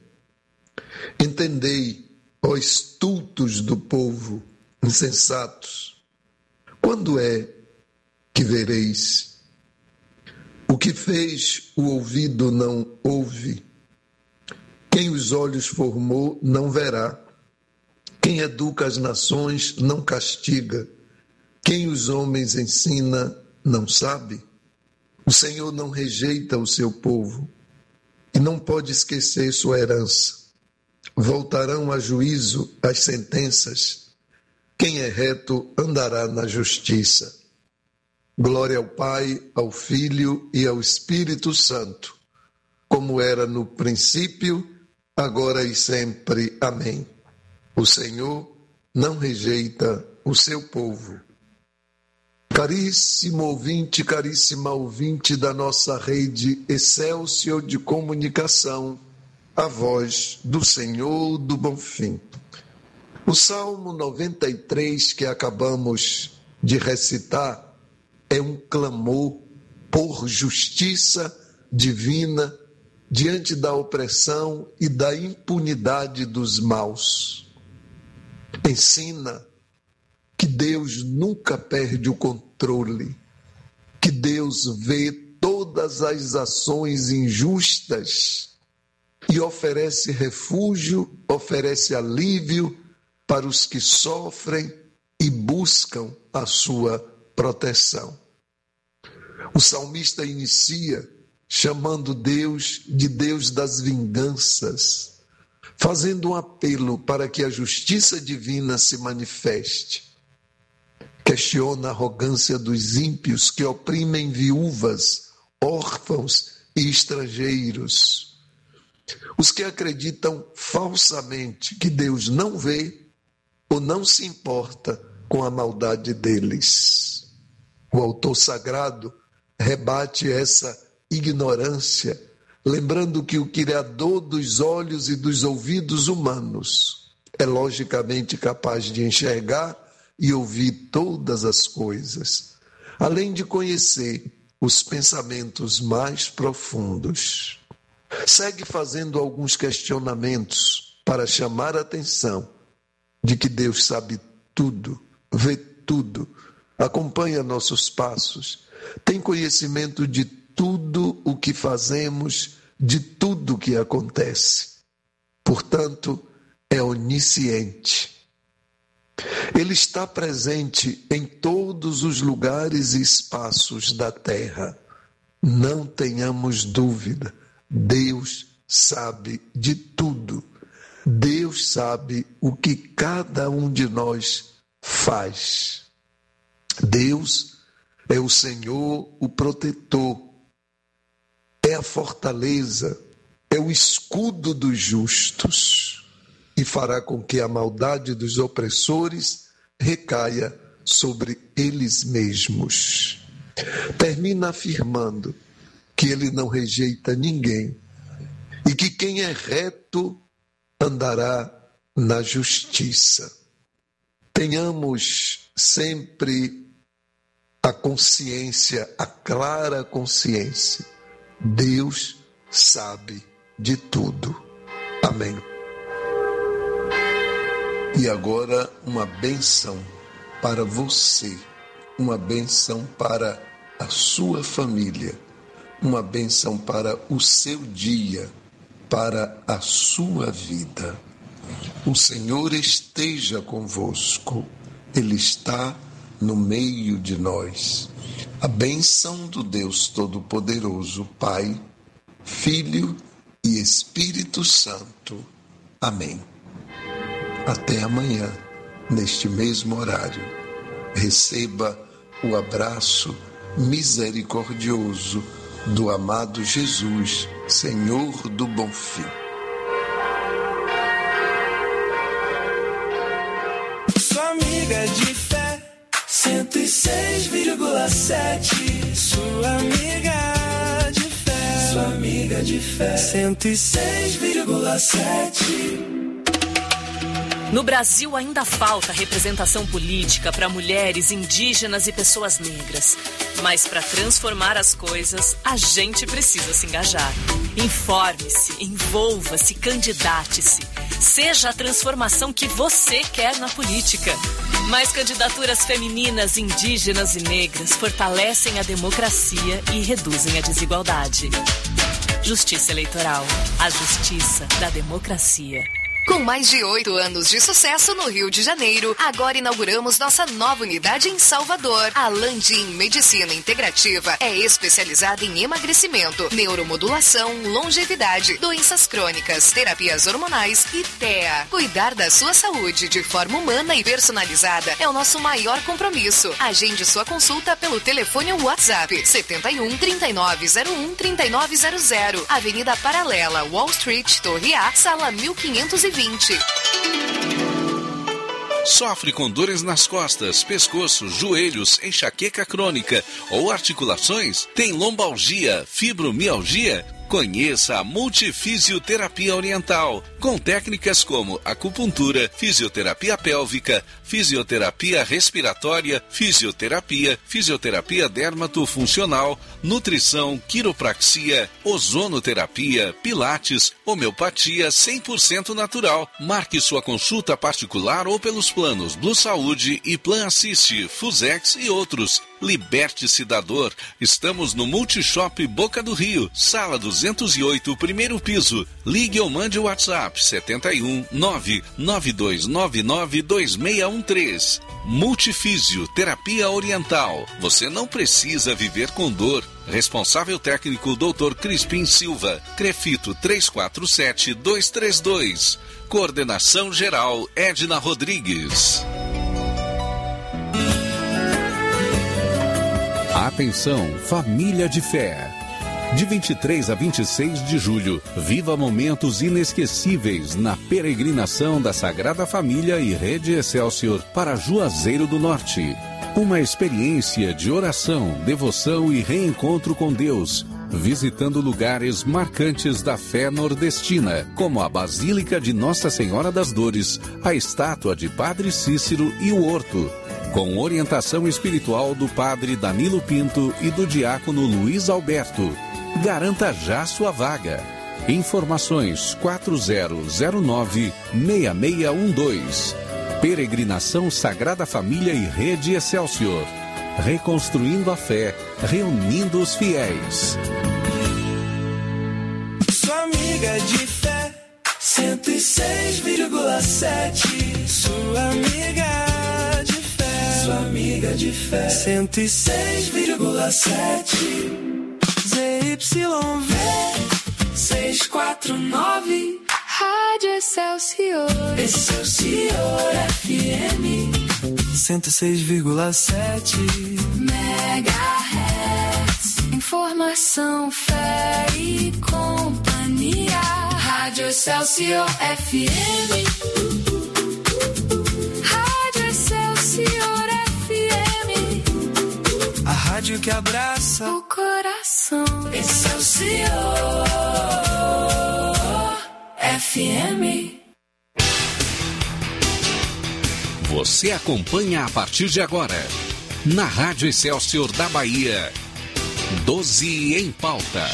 Entendei, ó estultos do povo, insensatos, quando é que vereis? O que fez o ouvido não ouve, quem os olhos formou não verá, quem educa as nações não castiga, quem os homens ensina não sabe. O Senhor não rejeita o seu povo e não pode esquecer sua herança. Voltarão a juízo as sentenças. Quem é reto andará na justiça. Glória ao Pai, ao Filho e ao Espírito Santo, como era no princípio, agora e sempre. Amém. O Senhor não rejeita o seu povo. Caríssimo ouvinte, caríssima ouvinte da nossa rede Excelsior de Comunicação, a voz do Senhor do Bonfim. O Salmo noventa e três que acabamos de recitar é um clamor por justiça divina diante da opressão e da impunidade dos maus. Ensina que Deus nunca perde o controle, que Deus vê todas as ações injustas e oferece refúgio, oferece alívio para os que sofrem e buscam a sua proteção. O salmista inicia chamando Deus de Deus das vinganças, fazendo um apelo para que a justiça divina se manifeste. Questiona a arrogância dos ímpios que oprimem viúvas, órfãos e estrangeiros. Os que acreditam falsamente que Deus não vê ou não se importa com a maldade deles. O autor sagrado rebate essa ignorância, lembrando que o Criador dos olhos e dos ouvidos humanos é logicamente capaz de enxergar e ouvir todas as coisas, além de conhecer os pensamentos mais profundos. Segue fazendo alguns questionamentos para chamar a atenção de que Deus sabe tudo, vê tudo, acompanha nossos passos, tem conhecimento de tudo o que fazemos, de tudo o que acontece. Portanto, é onisciente. Ele está presente em todos os lugares e espaços da terra. Não tenhamos dúvida, Deus sabe de tudo. Deus sabe o que cada um de nós faz. Deus é o Senhor, o protetor, é a fortaleza, é o escudo dos justos e fará com que a maldade dos opressores recaia sobre eles mesmos. Termina afirmando que ele não rejeita ninguém e que quem é reto andará na justiça. Tenhamos sempre a consciência, a clara consciência. Deus sabe de tudo. Amém. E agora uma bênção para você, uma bênção para a sua família, uma bênção para o seu dia, para a sua vida. O Senhor esteja convosco, Ele está no meio de nós. A bênção do Deus Todo-Poderoso, Pai, Filho e Espírito Santo. Amém. Até amanhã, neste mesmo horário. Receba o abraço misericordioso do amado Jesus, Senhor do Bonfim.
Sua amiga de fé, cento e seis vírgula sete. Sua amiga de fé, sua amiga de fé, cento e seis vírgula sete.
No Brasil ainda falta representação política para mulheres, indígenas e pessoas negras. Mas para transformar as coisas, a gente precisa se engajar. Informe-se, envolva-se, candidate-se. Seja a transformação que você quer na política. Mais candidaturas femininas, indígenas e negras fortalecem a democracia e reduzem a desigualdade. Justiça Eleitoral. A justiça da democracia.
Com mais de oito anos de sucesso no Rio de Janeiro, agora inauguramos nossa nova unidade em Salvador. A Landim Medicina Integrativa é especializada em emagrecimento, neuromodulação, longevidade, doenças crônicas, terapias hormonais e T E A. Cuidar da sua saúde de forma humana e personalizada é o nosso maior compromisso. Agende sua consulta pelo telefone ou WhatsApp setenta e um, trinta e nove zero um, trinta e nove zero zero, Avenida Paralela, Wall Street, Torre A, sala mil quinhentos e vinte.
Sofre com dores nas costas, pescoço, joelhos, enxaqueca crônica ou articulações? Tem lombalgia, fibromialgia? Conheça a Multifisioterapia Oriental, com técnicas como acupuntura, fisioterapia pélvica, fisioterapia respiratória, fisioterapia, fisioterapia dermatofuncional, nutrição, quiropraxia, ozonoterapia, pilates, homeopatia cem por cento natural. Marque sua consulta particular ou pelos planos Blue Saúde e Plan Assist, Fusex e outros. Liberte-se da dor. Estamos no Multishop Boca do Rio, sala duzentos e oito, primeiro piso. Ligue ou mande o WhatsApp setenta e um, nove nove dois nove nove dois seis um três. Multifísio Terapia Oriental. Você não precisa viver com dor. Responsável técnico doutor Crispim Silva. Crefito três quatro sete dois três dois. Coordenação geral Edna Rodrigues.
Atenção, família de fé. De vinte e três a vinte e seis de julho, viva momentos inesquecíveis na peregrinação da Sagrada Família e Rede Excelsior para Juazeiro do Norte. Uma experiência de oração, devoção e reencontro com Deus, visitando lugares marcantes da fé nordestina, como a Basílica de Nossa Senhora das Dores, a estátua de Padre Cícero e o Horto, com orientação espiritual do Padre Danilo Pinto e do Diácono Luiz Alberto. Garanta já sua vaga. Informações quatro zero zero nove, seis seis um dois. Peregrinação Sagrada Família e Rede Excelsior. Reconstruindo a fé, reunindo os fiéis.
Sua amiga de fé, cento e seis vírgula sete. Sua amiga de fé, sua amiga de fé, cento e seis vírgula sete. Z Y V seiscentos e quarenta e nove. Rádio Excelsior, Excelsior F M cento e seis vírgula sete megahertz. Informação, fé e companhia. Rádio Excelsior F M. Rádio Excelsior F M. A rádio que abraça o coração. Excelsior F M.
Você acompanha a partir de agora, na Rádio Excelsior da Bahia, doze em pauta.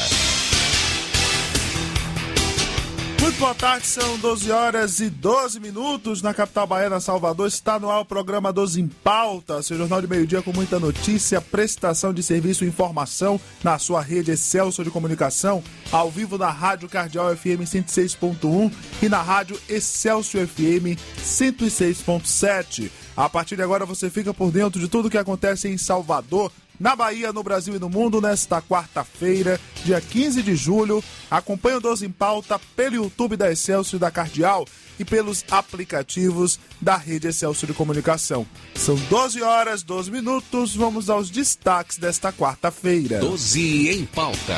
Muito boa tarde, são doze horas e doze minutos na capital baiana, Salvador. Está no ar o programa doze em pauta, seu jornal de meio-dia com muita notícia, prestação de serviço e informação na sua rede Excelsior de comunicação, ao vivo na Rádio Cardeal F M cento e seis ponto um e na Rádio Excelsior F M cento e seis ponto sete. A partir de agora você fica por dentro de tudo que acontece em Salvador, na Bahia, no Brasil e no mundo, nesta quarta-feira, dia quinze de julho. Acompanhe o doze em pauta pelo YouTube da Excelsior e da Cardeal e pelos aplicativos da Rede Excelsior de Comunicação. São doze horas, doze minutos. Vamos aos destaques desta quarta-feira.
doze em pauta.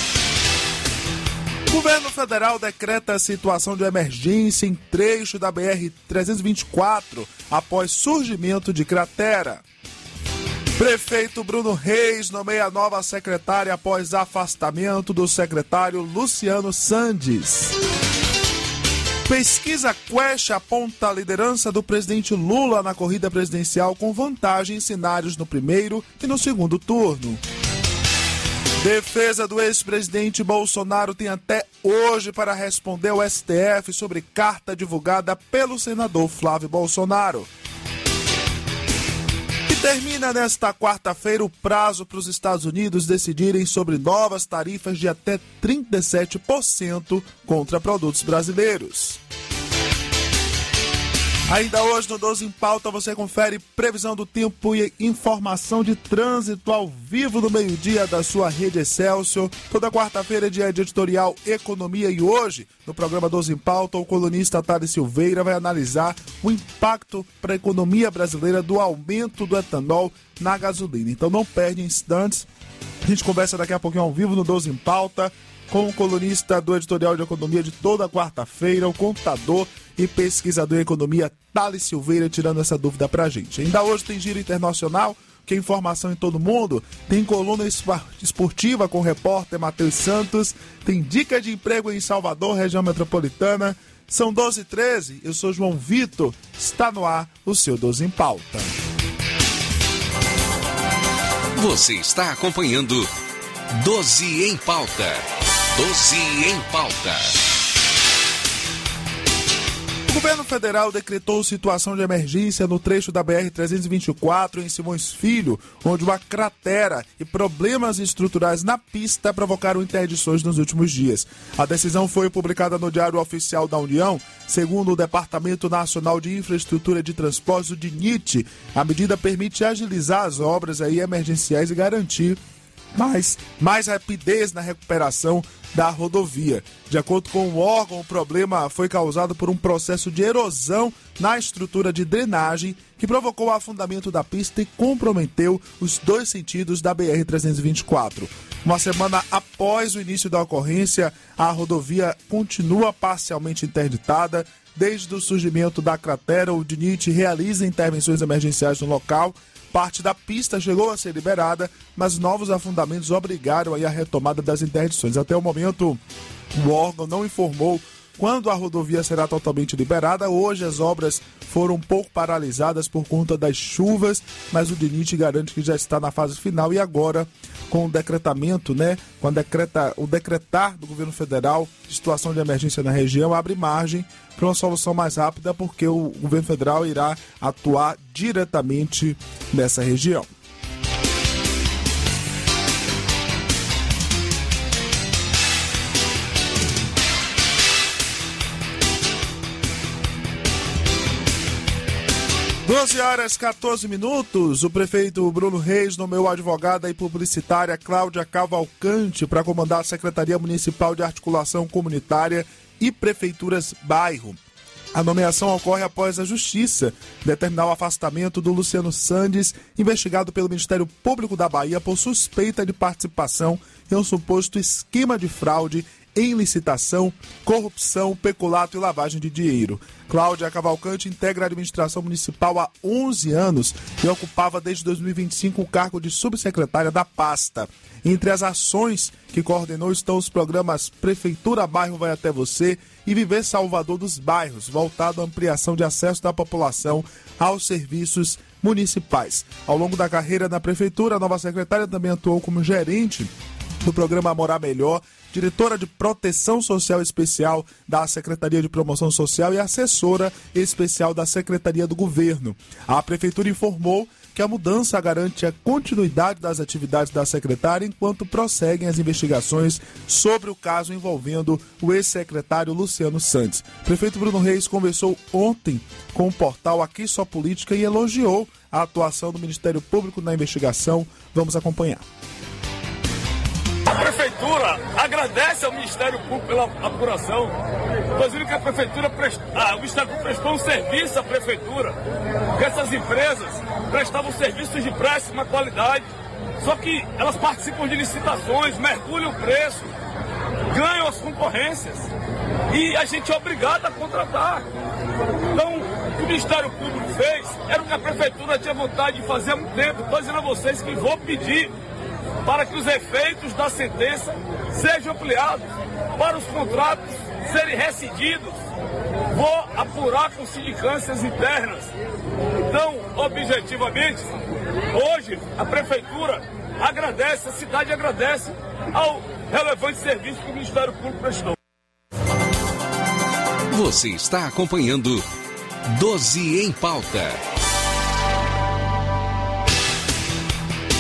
O governo federal decreta situação de emergência em trecho da B R trezentos e vinte e quatro após surgimento de cratera. Prefeito Bruno Reis nomeia nova secretária após afastamento do secretário Luciano Sandes. Pesquisa Quest aponta a liderança do presidente Lula na corrida presidencial com vantagem em cenários no primeiro e no segundo turno. Defesa do ex-presidente Bolsonaro tem até hoje para responder ao S T F sobre carta divulgada pelo senador Flávio Bolsonaro. Termina nesta quarta-feira o prazo para os Estados Unidos decidirem sobre novas tarifas de até trinta e sete por cento contra produtos brasileiros. Ainda hoje no doze em Pauta você confere previsão do tempo e informação de trânsito ao vivo no meio-dia da sua Rede Excelsior. Toda quarta-feira é dia de editorial Economia e hoje, no programa doze em Pauta, o colunista Thales Silveira vai analisar o impacto para a economia brasileira do aumento do etanol na gasolina. Então não perde instantes, a gente conversa daqui a pouquinho ao vivo no doze em Pauta com o colunista do editorial de economia de toda quarta-feira, o contador e pesquisador em economia Thales Silveira, tirando essa dúvida pra gente. Ainda hoje tem giro internacional, que é informação em todo mundo, tem coluna esportiva com o repórter Matheus Santos, tem dica de emprego em Salvador, região metropolitana. São doze e treze, eu sou João Vitor, está no ar o seu doze em Pauta.
Você está acompanhando doze em Pauta. doze em Pauta.
O governo federal decretou situação de emergência no trecho da B R trezentos e vinte e quatro em Simões Filho, onde uma cratera e problemas estruturais na pista provocaram interdições nos últimos dias. A decisão foi publicada no Diário Oficial da União. Segundo o Departamento Nacional de Infraestrutura de Transportes, o DINIT, a medida permite agilizar as obras aí emergenciais e garantir mais, mais rapidez na recuperação da rodovia. De acordo com o órgão, o problema foi causado por um processo de erosão na estrutura de drenagem que provocou o afundamento da pista e comprometeu os dois sentidos da B R trezentos e vinte e quatro. Uma semana após o início da ocorrência, a rodovia continua parcialmente interditada. Desde o surgimento da cratera, o DINIT realiza intervenções emergenciais no local. Parte da pista chegou a ser liberada, mas novos afundamentos obrigaram aí a retomada das interdições. Até o momento, o órgão não informou quando a rodovia será totalmente liberada. Hoje as obras foram um pouco paralisadas por conta das chuvas, mas o DINIT garante que já está na fase final e agora, com o decretamento, né, com a decreta, o decretar do governo federal de situação de emergência na região, abre margem para uma solução mais rápida, porque o governo federal irá atuar diretamente nessa região. doze horas e quatorze minutos, o prefeito Bruno Reis nomeou a advogada e publicitária Cláudia Cavalcante para comandar a Secretaria Municipal de Articulação Comunitária e Prefeituras Bairro. A nomeação ocorre após a Justiça determinar o afastamento do Luciano Sandes, investigado pelo Ministério Público da Bahia por suspeita de participação em um suposto esquema de fraude em licitação, corrupção, peculato e lavagem de dinheiro. Cláudia Cavalcante integra a administração municipal há onze anos e ocupava desde dois mil e vinte e cinco o cargo de subsecretária da pasta. Entre as ações que coordenou estão os programas Prefeitura Bairro Vai Até Você e Viver Salvador dos Bairros, voltado à ampliação de acesso da população aos serviços municipais. Ao longo da carreira na prefeitura, a nova secretária também atuou como gerente do programa Morar Melhor, diretora de Proteção Social Especial da Secretaria de Promoção Social e assessora especial da Secretaria do Governo. A Prefeitura informou que a mudança garante a continuidade das atividades da secretária enquanto prosseguem as investigações sobre o caso envolvendo o ex-secretário Luciano Santos. O prefeito Bruno Reis conversou ontem com o portal Aqui Só Política e elogiou a atuação do Ministério Público na investigação. Vamos acompanhar.
A Prefeitura agradece ao Ministério Público pela apuração. Nós vimos que a Prefeitura prest... ah, o Ministério Público prestou um serviço à Prefeitura, que essas empresas prestavam serviços de péssima qualidade, só que elas participam de licitações, mergulham o preço, ganham as concorrências e a gente é obrigado a contratar. Então, o que o Ministério Público fez era o que a Prefeitura tinha vontade de fazer há muito tempo. Estou dizendo a vocês que vou pedir para que os efeitos da sentença sejam ampliados, para os contratos serem rescindidos. Vou apurar com sindicâncias internas. Então, objetivamente, hoje a Prefeitura agradece, a cidade agradece ao relevante serviço que o Ministério Público prestou.
Você está acompanhando doze em Pauta.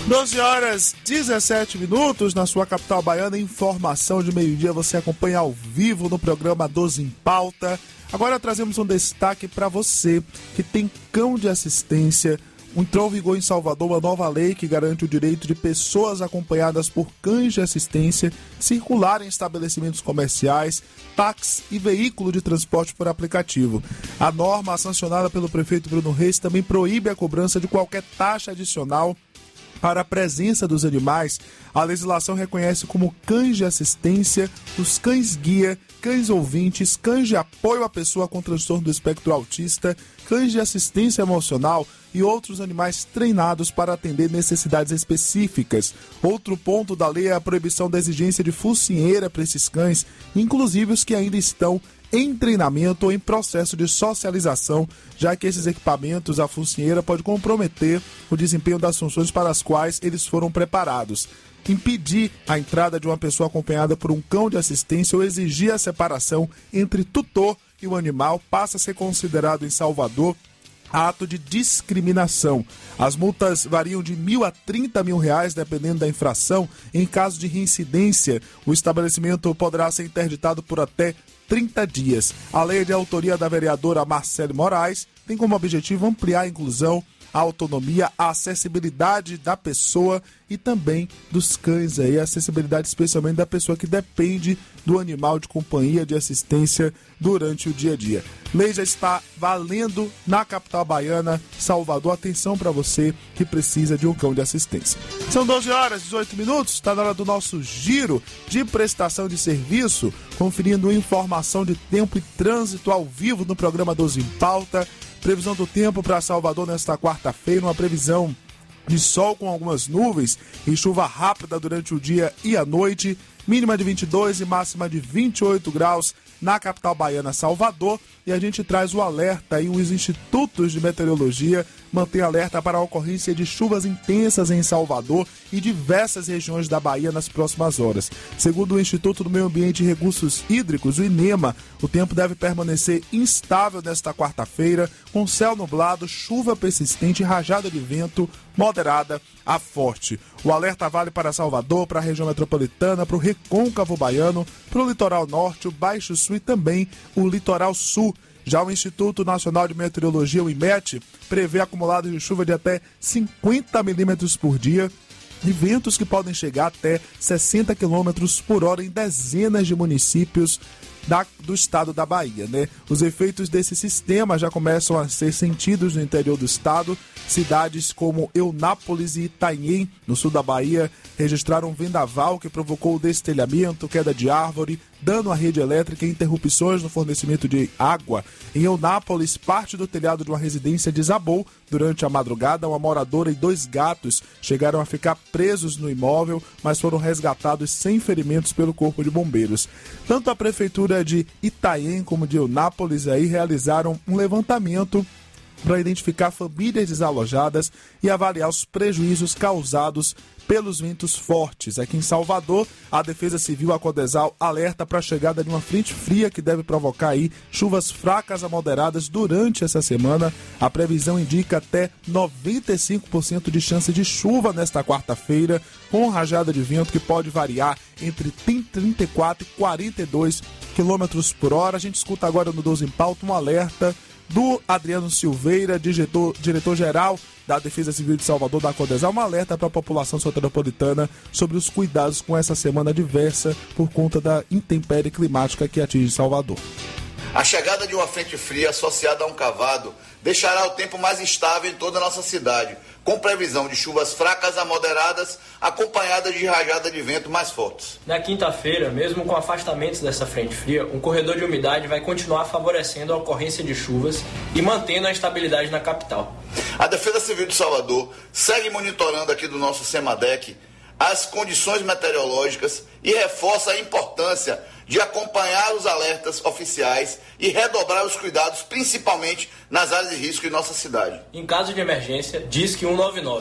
doze horas e dezessete minutos na sua capital baiana. Informação de meio-dia você acompanha ao vivo no programa doze em Pauta. Agora trazemos um destaque para você que tem cão de assistência. Entrou em vigor em Salvador uma nova lei que garante o direito de pessoas acompanhadas por cães de assistência circular em estabelecimentos comerciais, táxi e veículo de transporte por aplicativo. A norma, sancionada pelo prefeito Bruno Reis, também proíbe a cobrança de qualquer taxa adicional para a presença dos animais. A legislação reconhece como cães de assistência os cães-guia, cães ouvintes, cães de apoio à pessoa com transtorno do espectro autista, cães de assistência emocional e outros animais treinados para atender necessidades específicas. Outro ponto da lei é a proibição da exigência de focinheira para esses cães, inclusive os que ainda estão em treinamento ou em processo de socialização, já que esses equipamentos, a focinheira, pode comprometer o desempenho das funções para as quais eles foram preparados. Impedir a entrada de uma pessoa acompanhada por um cão de assistência ou exigir a separação entre tutor e o animal passa a ser considerado em Salvador ato de discriminação. As multas variam de mil a trinta mil reais, dependendo da infração. Em caso de reincidência, o estabelecimento poderá ser interditado por até trinta dias. A lei é de autoria da vereadora Marcele Moraes, tem como objetivo ampliar a inclusão, a autonomia, a acessibilidade da pessoa e também dos cães, aí, a acessibilidade especialmente da pessoa que depende do animal de companhia, de assistência durante o dia a dia. Lei já está valendo na capital baiana, Salvador. Atenção para você que precisa de um cão de assistência. São doze horas e dezoito minutos, está na hora do nosso giro de prestação de serviço, conferindo informação de tempo e trânsito ao vivo no programa doze em Pauta. Previsão do tempo para Salvador nesta quarta-feira, uma previsão de sol com algumas nuvens e chuva rápida durante o dia e a noite, mínima de vinte e dois e máxima de vinte e oito graus na capital baiana, Salvador. E a gente traz o alerta e os institutos de meteorologia mantêm alerta para a ocorrência de chuvas intensas em Salvador e diversas regiões da Bahia nas próximas horas. Segundo o Instituto do Meio Ambiente e Recursos Hídricos, o INEMA, o tempo deve permanecer instável nesta quarta-feira, com céu nublado, chuva persistente e rajada de vento moderada a forte. O alerta vale para Salvador, para a região metropolitana, para o recôncavo baiano, para o litoral norte, o Baixo Sul e também o litoral sul. Já o Instituto Nacional de Meteorologia, o IMET, prevê acumulados de chuva de até cinquenta milímetros por dia e ventos que podem chegar até sessenta quilômetros por hora em dezenas de municípios Da, do estado da Bahia, né? Os efeitos desse sistema já começam a ser sentidos no interior do estado. Cidades como Eunápolis e Itanhem, no sul da Bahia, registraram um vendaval que provocou destelhamento, queda de árvore, dano à rede elétrica e interrupções no fornecimento de água. Em Eunápolis, parte do telhado de uma residência desabou durante a madrugada. Uma moradora e dois gatos chegaram a ficar presos no imóvel, mas foram resgatados sem ferimentos pelo Corpo de Bombeiros. Tanto a Prefeitura de Itanhem como de Eunápolis aí realizaram um levantamento para identificar famílias desalojadas e avaliar os prejuízos causados pelos ventos fortes. Aqui em Salvador, a Defesa Civil, a Codesal, alerta para a chegada de uma frente fria que deve provocar aí chuvas fracas a moderadas durante essa semana. A previsão indica até noventa e cinco por cento de chance de chuva nesta quarta-feira, com rajada de vento que pode variar entre trinta e quatro e quarenta e dois quilômetros por hora. A gente escuta agora no doze em Pauta um alerta do Adriano Silveira, diretor, diretor-geral da Defesa Civil de Salvador, da Codesal, um alerta para a população soteropolitana sobre os cuidados com essa semana adversa por conta da intempérie climática que atinge Salvador.
A chegada de uma frente fria associada a um cavado deixará o tempo mais instável em toda a nossa cidade, com previsão de chuvas fracas a moderadas, acompanhadas de rajada de vento mais fortes.
Na quinta-feira, mesmo com afastamentos dessa frente fria, um corredor de umidade vai continuar favorecendo a ocorrência de chuvas e mantendo a estabilidade na capital.
A Defesa Civil de Salvador segue monitorando aqui do nosso SEMADEC as condições meteorológicas e reforça a importância de acompanhar os alertas oficiais e redobrar os cuidados, principalmente nas áreas de risco em nossa cidade.
Em caso de emergência, disque cento e noventa e nove.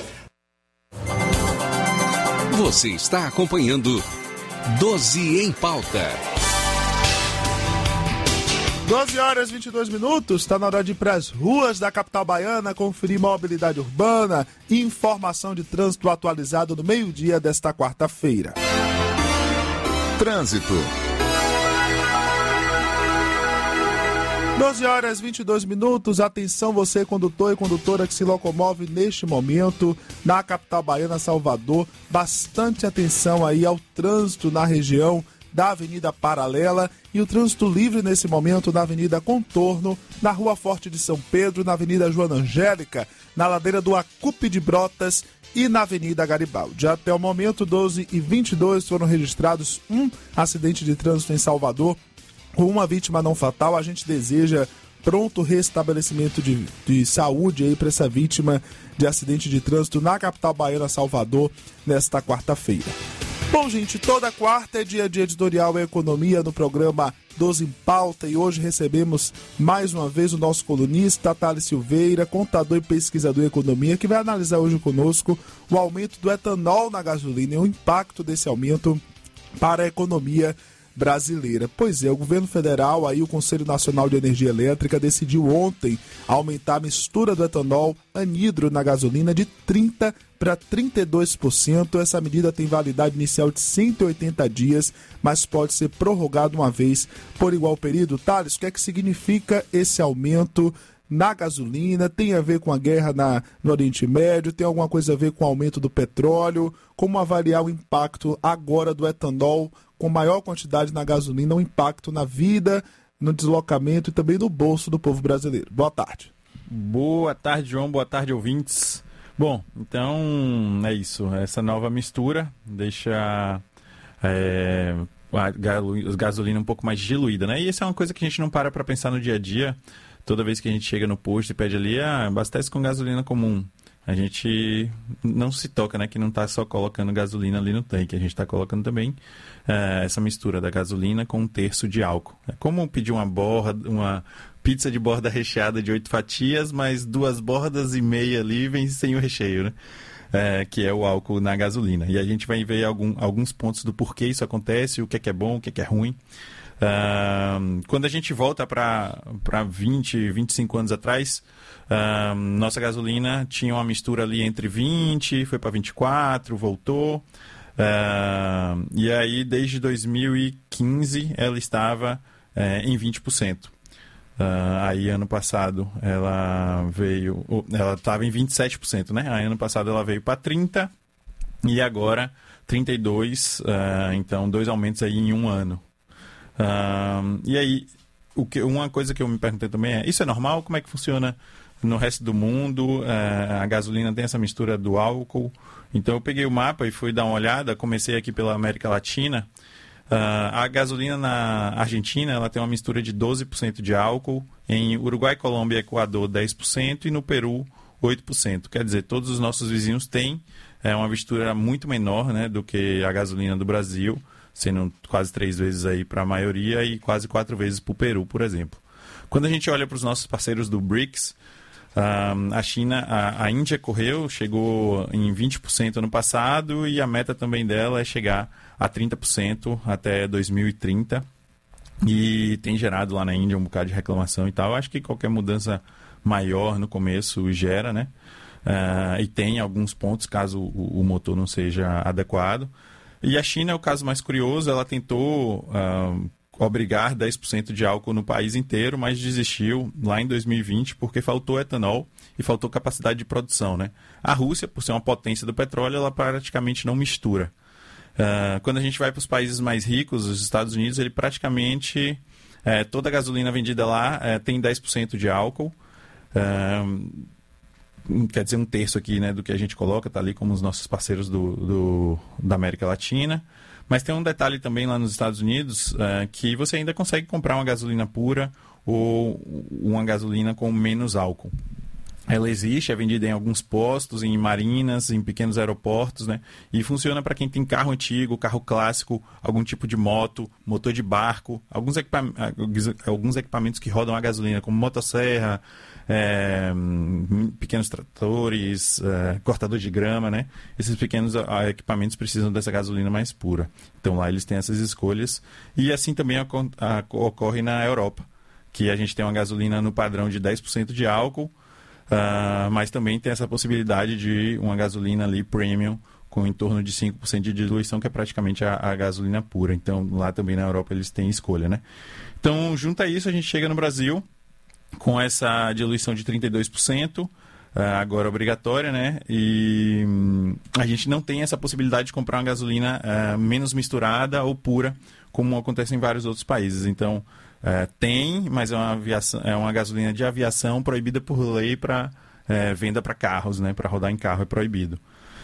Você está acompanhando doze em Pauta.
doze horas e vinte e dois minutos, está na hora de ir para as ruas da capital baiana, conferir mobilidade urbana e informação de trânsito atualizado no meio-dia desta quarta-feira.
Trânsito.
doze horas e vinte e dois minutos, atenção você condutor e condutora que se locomove neste momento na capital baiana, Salvador, bastante atenção aí ao trânsito na região da Avenida Paralela e o trânsito livre nesse momento na Avenida Contorno, na Rua Forte de São Pedro, na Avenida Joana Angélica, na ladeira do Acupe de Brotas e na Avenida Garibaldi. Até o momento, doze e vinte e dois, foram registrados um acidente de trânsito em Salvador, com uma vítima não fatal. A gente deseja pronto restabelecimento de, de saúde aí para essa vítima de acidente de trânsito na capital baiana, Salvador, nesta quarta-feira. Bom, gente, toda quarta é dia de editorial e economia no programa doze em Pauta, e hoje recebemos mais uma vez o nosso colunista, Thales Silveira, contador e pesquisador em economia, que vai analisar hoje conosco o aumento do etanol na gasolina e o impacto desse aumento para a economia brasileira. Pois é, o governo federal, aí o Conselho Nacional de Energia Elétrica, decidiu ontem aumentar a mistura do etanol anidro na gasolina de trinta por cento para trinta e dois por cento. Essa medida tem validade inicial de cento e oitenta dias, mas pode ser prorrogada uma vez por igual período. Thales, o que é que significa esse aumento na gasolina? Tem a ver com a guerra na, no Oriente Médio? Tem alguma coisa a ver com o aumento do petróleo? Como avaliar o impacto agora do etanol com maior quantidade na gasolina, o impacto na vida, no deslocamento e também no bolso do povo brasileiro? Boa tarde.
Boa tarde, João. Boa tarde, ouvintes. Bom, então é isso. Essa nova mistura deixa é, a gasolina um pouco mais diluída, né? E isso é uma coisa que a gente não para para pensar no dia a dia. Toda vez que a gente chega no posto e pede ali, ah, abastece com gasolina comum. A gente não se toca, né? Que não está só colocando gasolina ali no tanque. A gente está colocando também é, essa mistura da gasolina com um terço de álcool. É como pedir uma borda, uma pizza de borda recheada de oito fatias, mas duas bordas e meia ali vem sem o recheio, né? É, que é o álcool na gasolina. E a gente vai ver algum, alguns pontos do porquê isso acontece, o que é que é bom, o que é que é ruim. Uh, quando a gente volta para vinte, vinte e cinco anos atrás, uh, nossa gasolina tinha uma mistura ali entre vinte, foi para vinte e quatro, voltou. Uh, e aí, desde dois mil e quinze, ela estava uh, em vinte por cento. Uh, aí, ano passado, ela veio... Ela estava em vinte e sete por cento, né? Aí, ano passado, ela veio para trinta por cento e agora trinta e dois por cento. Uh, então, dois aumentos aí em um ano. Uh, e aí, o que, uma coisa que eu me perguntei também é, isso é normal? Como é que funciona no resto do mundo? Uh, a gasolina tem essa mistura do álcool. Então eu peguei o mapa e fui dar uma olhada, comecei aqui pela América Latina. Uh, a gasolina na Argentina, ela tem uma mistura de doze por cento de álcool, em Uruguai, Colômbia e Equador dez por cento e no Peru oito por cento. Quer dizer, todos os nossos vizinhos têm é, uma mistura muito menor, né, do que a gasolina do Brasil, sendo quase três vezes aí para a maioria e quase quatro vezes para o Peru, por exemplo. Quando a gente olha para os nossos parceiros do BRICS, um, a China, a, a Índia correu, chegou em vinte por cento ano passado e a meta também dela é chegar a trinta por cento até dois mil e trinta. E tem gerado lá na Índia um bocado de reclamação e tal. Acho que qualquer mudança maior no começo gera, né? Uh, e tem alguns pontos caso o, o motor não seja adequado. E a China é o caso mais curioso, ela tentou uh, obrigar dez por cento de álcool no país inteiro, mas desistiu lá em dois mil e vinte porque faltou etanol e faltou capacidade de produção, né? A Rússia, por ser uma potência do petróleo, ela praticamente não mistura. Uh, quando a gente vai para os países mais ricos, os Estados Unidos, ele praticamente, uh, toda a gasolina vendida lá uh, tem dez por cento de álcool. Uh, quer dizer, um terço aqui, né, do que a gente coloca, está ali como os nossos parceiros do, do, da América Latina. Mas tem um detalhe também lá nos Estados Unidos, uh, que você ainda consegue comprar uma gasolina pura ou uma gasolina com menos álcool. Ela existe, é vendida em alguns postos, em marinas, em pequenos aeroportos, né? E funciona para quem tem carro antigo, carro clássico, algum tipo de moto, motor de barco, alguns, equipa- alguns equipamentos que rodam a gasolina, como motosserra, é, pequenos tratores, é, cortador de grama, né? Esses pequenos equipamentos precisam dessa gasolina mais pura. Então lá eles têm essas escolhas. E assim também ocorre na Europa, que a gente tem uma gasolina no padrão de dez por cento de álcool, uh, mas também tem essa possibilidade de uma gasolina ali premium com em torno de cinco por cento de diluição, que é praticamente a, a gasolina pura. Então, lá também na Europa eles têm escolha, né? Então, junto a isso, a gente chega no Brasil com essa diluição de trinta e dois por cento, agora obrigatória, né? E hum, a gente não tem essa possibilidade de comprar uma gasolina uh, menos misturada ou pura, como acontece em vários outros países. Então, uh, tem, mas é uma, aviação, é uma gasolina de aviação proibida por lei para uh, venda para carros, né? Para rodar em carro é proibido.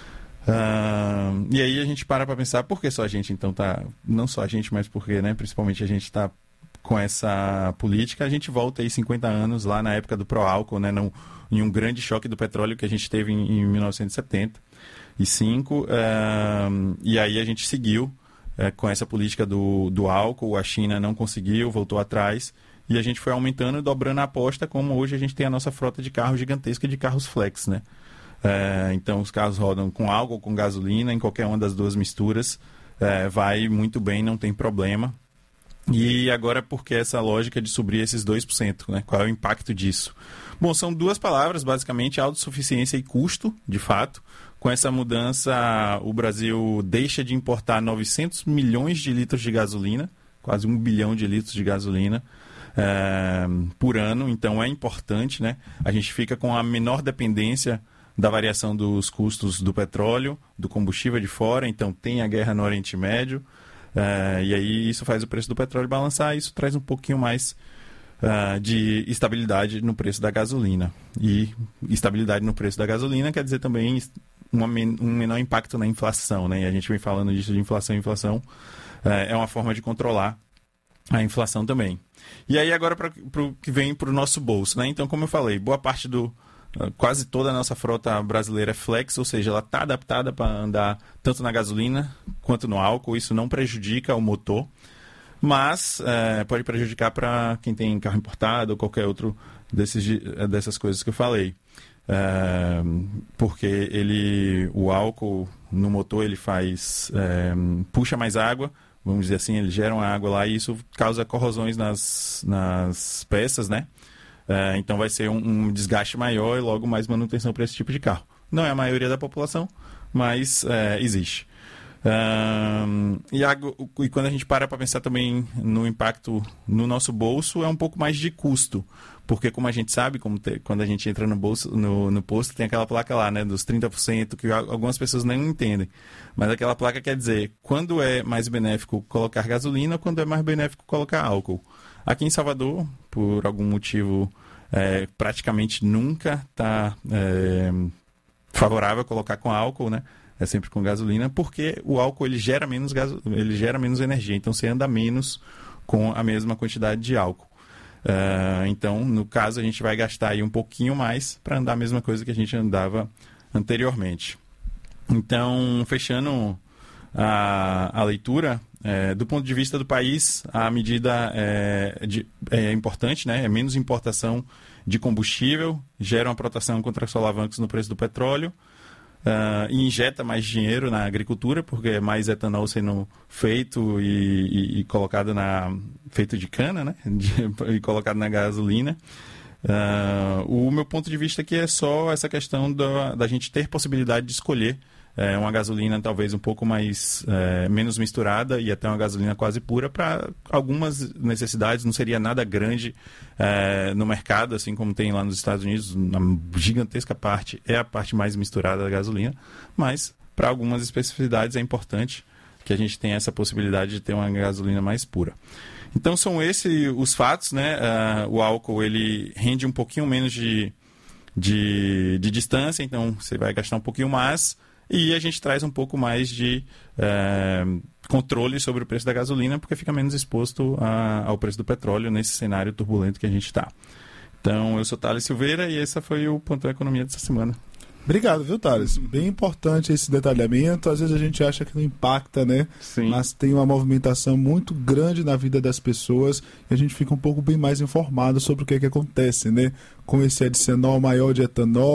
Uh, e aí a gente para para pensar por que só a gente então tá, não só a gente, mas porque, né, principalmente a gente está com essa política. A gente volta aí cinquenta anos lá na época do pró-álcool, né, num, em um grande choque do petróleo que a gente teve em, em mil novecentos e setenta e cinco, uh, e aí a gente seguiu uh, com essa política do, do álcool. A China não conseguiu, voltou atrás, e a gente foi aumentando e dobrando a aposta, como hoje a gente tem a nossa frota de carros gigantesca, de carros flex, né? É, então os carros rodam com álcool, com gasolina, em qualquer uma das duas misturas, é, vai muito bem, não tem problema. E agora, por que essa lógica de subir esses dois por cento, né? Qual é o impacto disso? Bom, são duas palavras, basicamente, autossuficiência e custo, de fato. Com essa mudança, o Brasil deixa de importar novecentos milhões de litros de gasolina, quase um bilhão de litros de gasolina, é, por ano. Então é importante, né? A gente fica com a menor dependência da variação dos custos do petróleo, do combustível de fora. Então tem a guerra no Oriente Médio, uh, e aí isso faz o preço do petróleo balançar, e isso traz um pouquinho mais uh, de estabilidade no preço da gasolina. E estabilidade no preço da gasolina quer dizer também uma, um menor impacto na inflação, né? E a gente vem falando disso de inflação. Inflação uh, é uma forma de controlar a inflação também. E aí agora para o que vem para o nosso bolso, né? Então, como eu falei, boa parte do quase toda a nossa frota brasileira é flex, ou seja, ela está adaptada para andar tanto na gasolina quanto no álcool. Isso não prejudica o motor, mas é, pode prejudicar para quem tem carro importado ou qualquer outro desses, dessas coisas que eu falei. É, porque ele, o álcool no motor ele faz, é, puxa mais água, vamos dizer assim, ele gera uma água lá, e isso causa corrosões nas, nas peças, né? Uh, então vai ser um, um desgaste maior e logo mais manutenção para esse tipo de carro. Não é a maioria da população, mas uh, existe. Uh, e, a, e quando a gente para para pensar também no impacto no nosso bolso, é um pouco mais de custo. Porque, como a gente sabe, como te, quando a gente entra no, bolso, no, no posto, tem aquela placa lá, né, dos trinta por cento, que algumas pessoas nem entendem. Mas aquela placa quer dizer quando é mais benéfico colocar gasolina ou quando é mais benéfico colocar álcool. Aqui em Salvador, por algum motivo, é, praticamente nunca está é, favorável a colocar com álcool, né? É sempre com gasolina, porque o álcool ele gera menos gaso... ele gera menos energia, então você anda menos com a mesma quantidade de álcool. Uh, então, no caso, a gente vai gastar aí um pouquinho mais para andar a mesma coisa que a gente andava anteriormente. Então, fechando a, a leitura, é, do ponto de vista do país, a medida é, de, é importante, né? É menos importação de combustível, gera uma proteção contra solavancos no preço do petróleo, uh, e injeta mais dinheiro na agricultura, porque é mais etanol sendo feito e, e, e colocado na... feito de cana, né? De, e colocado na gasolina. Uh, o meu ponto de vista aqui é só essa questão da, da gente ter possibilidade de escolher é, uma gasolina talvez um pouco mais é, menos misturada e até uma gasolina quase pura para algumas necessidades. Não seria nada grande é, no mercado, assim como tem lá nos Estados Unidos. A gigantesca parte é a parte mais misturada da gasolina, mas para algumas especificidades é importante que a gente tenha essa possibilidade de ter uma gasolina mais pura. Então são esses os fatos, né? Uh, o álcool ele rende um pouquinho menos de, de, de distância, então você vai gastar um pouquinho mais, e a gente traz um pouco mais de uh, controle sobre o preço da gasolina, porque fica menos exposto a, ao preço do petróleo nesse cenário turbulento que a gente está. Então eu sou Thales Silveira e esse foi o Plantão Economia dessa semana.
Obrigado, viu, Thales? Bem importante esse detalhamento. Às vezes a gente acha que não impacta, né?
Sim.
Mas tem uma movimentação muito grande na vida das pessoas e a gente fica um pouco bem mais informado sobre o que é que acontece, né? Com esse adicional maior de etanol,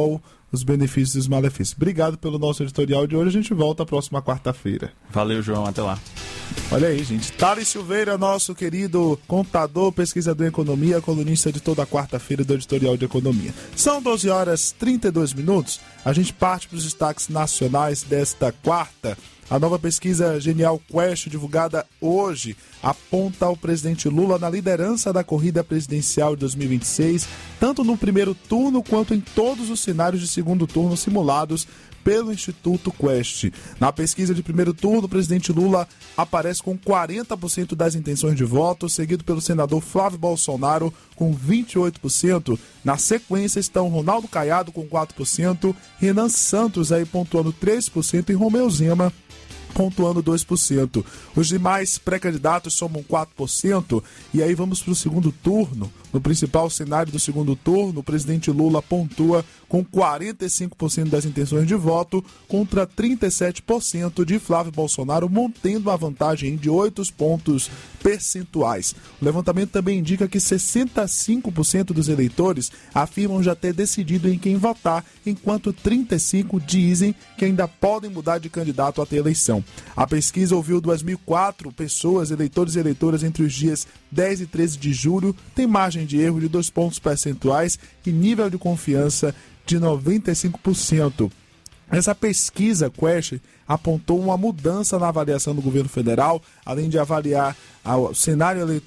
os benefícios e os malefícios. Obrigado pelo nosso editorial de hoje. A gente volta a próxima quarta-feira.
Valeu, João. Até lá.
Olha aí, gente. Thales Silveira, nosso querido contador, pesquisador em economia, colunista de toda quarta-feira do editorial de economia. São doze horas e trinta e dois minutos. A gente parte para os destaques nacionais desta quarta. A nova pesquisa Genial Quest, divulgada hoje, aponta o presidente Lula na liderança da corrida presidencial de dois mil e vinte e seis, tanto no primeiro turno quanto em todos os cenários de segundo turno simulados pelo Instituto Quest. Na pesquisa de primeiro turno, o presidente Lula aparece com quarenta por cento das intenções de voto, seguido pelo senador Flávio Bolsonaro com vinte e oito por cento. Na sequência estão Ronaldo Caiado com quatro por cento, Renan Santos aí pontuando três por cento e Romeu Zema pontuando dois por cento. Os demais pré-candidatos somam quatro por cento. E aí vamos para o segundo turno. No principal cenário do segundo turno, o presidente Lula pontua com quarenta e cinco por cento das intenções de voto contra trinta e sete por cento de Flávio Bolsonaro, mantendo uma vantagem de oito pontos percentuais. O levantamento também indica que sessenta e cinco por cento dos eleitores afirmam já ter decidido em quem votar, enquanto trinta e cinco por cento dizem que ainda podem mudar de candidato até a eleição. A pesquisa ouviu duas mil e quatro pessoas, eleitores e eleitoras, entre os dias dez e treze de julho, tem margem de erro de dois pontos percentuais e nível de confiança de noventa e cinco por cento. Essa pesquisa, Quest, apontou uma mudança na avaliação do governo federal, além de avaliar o cenário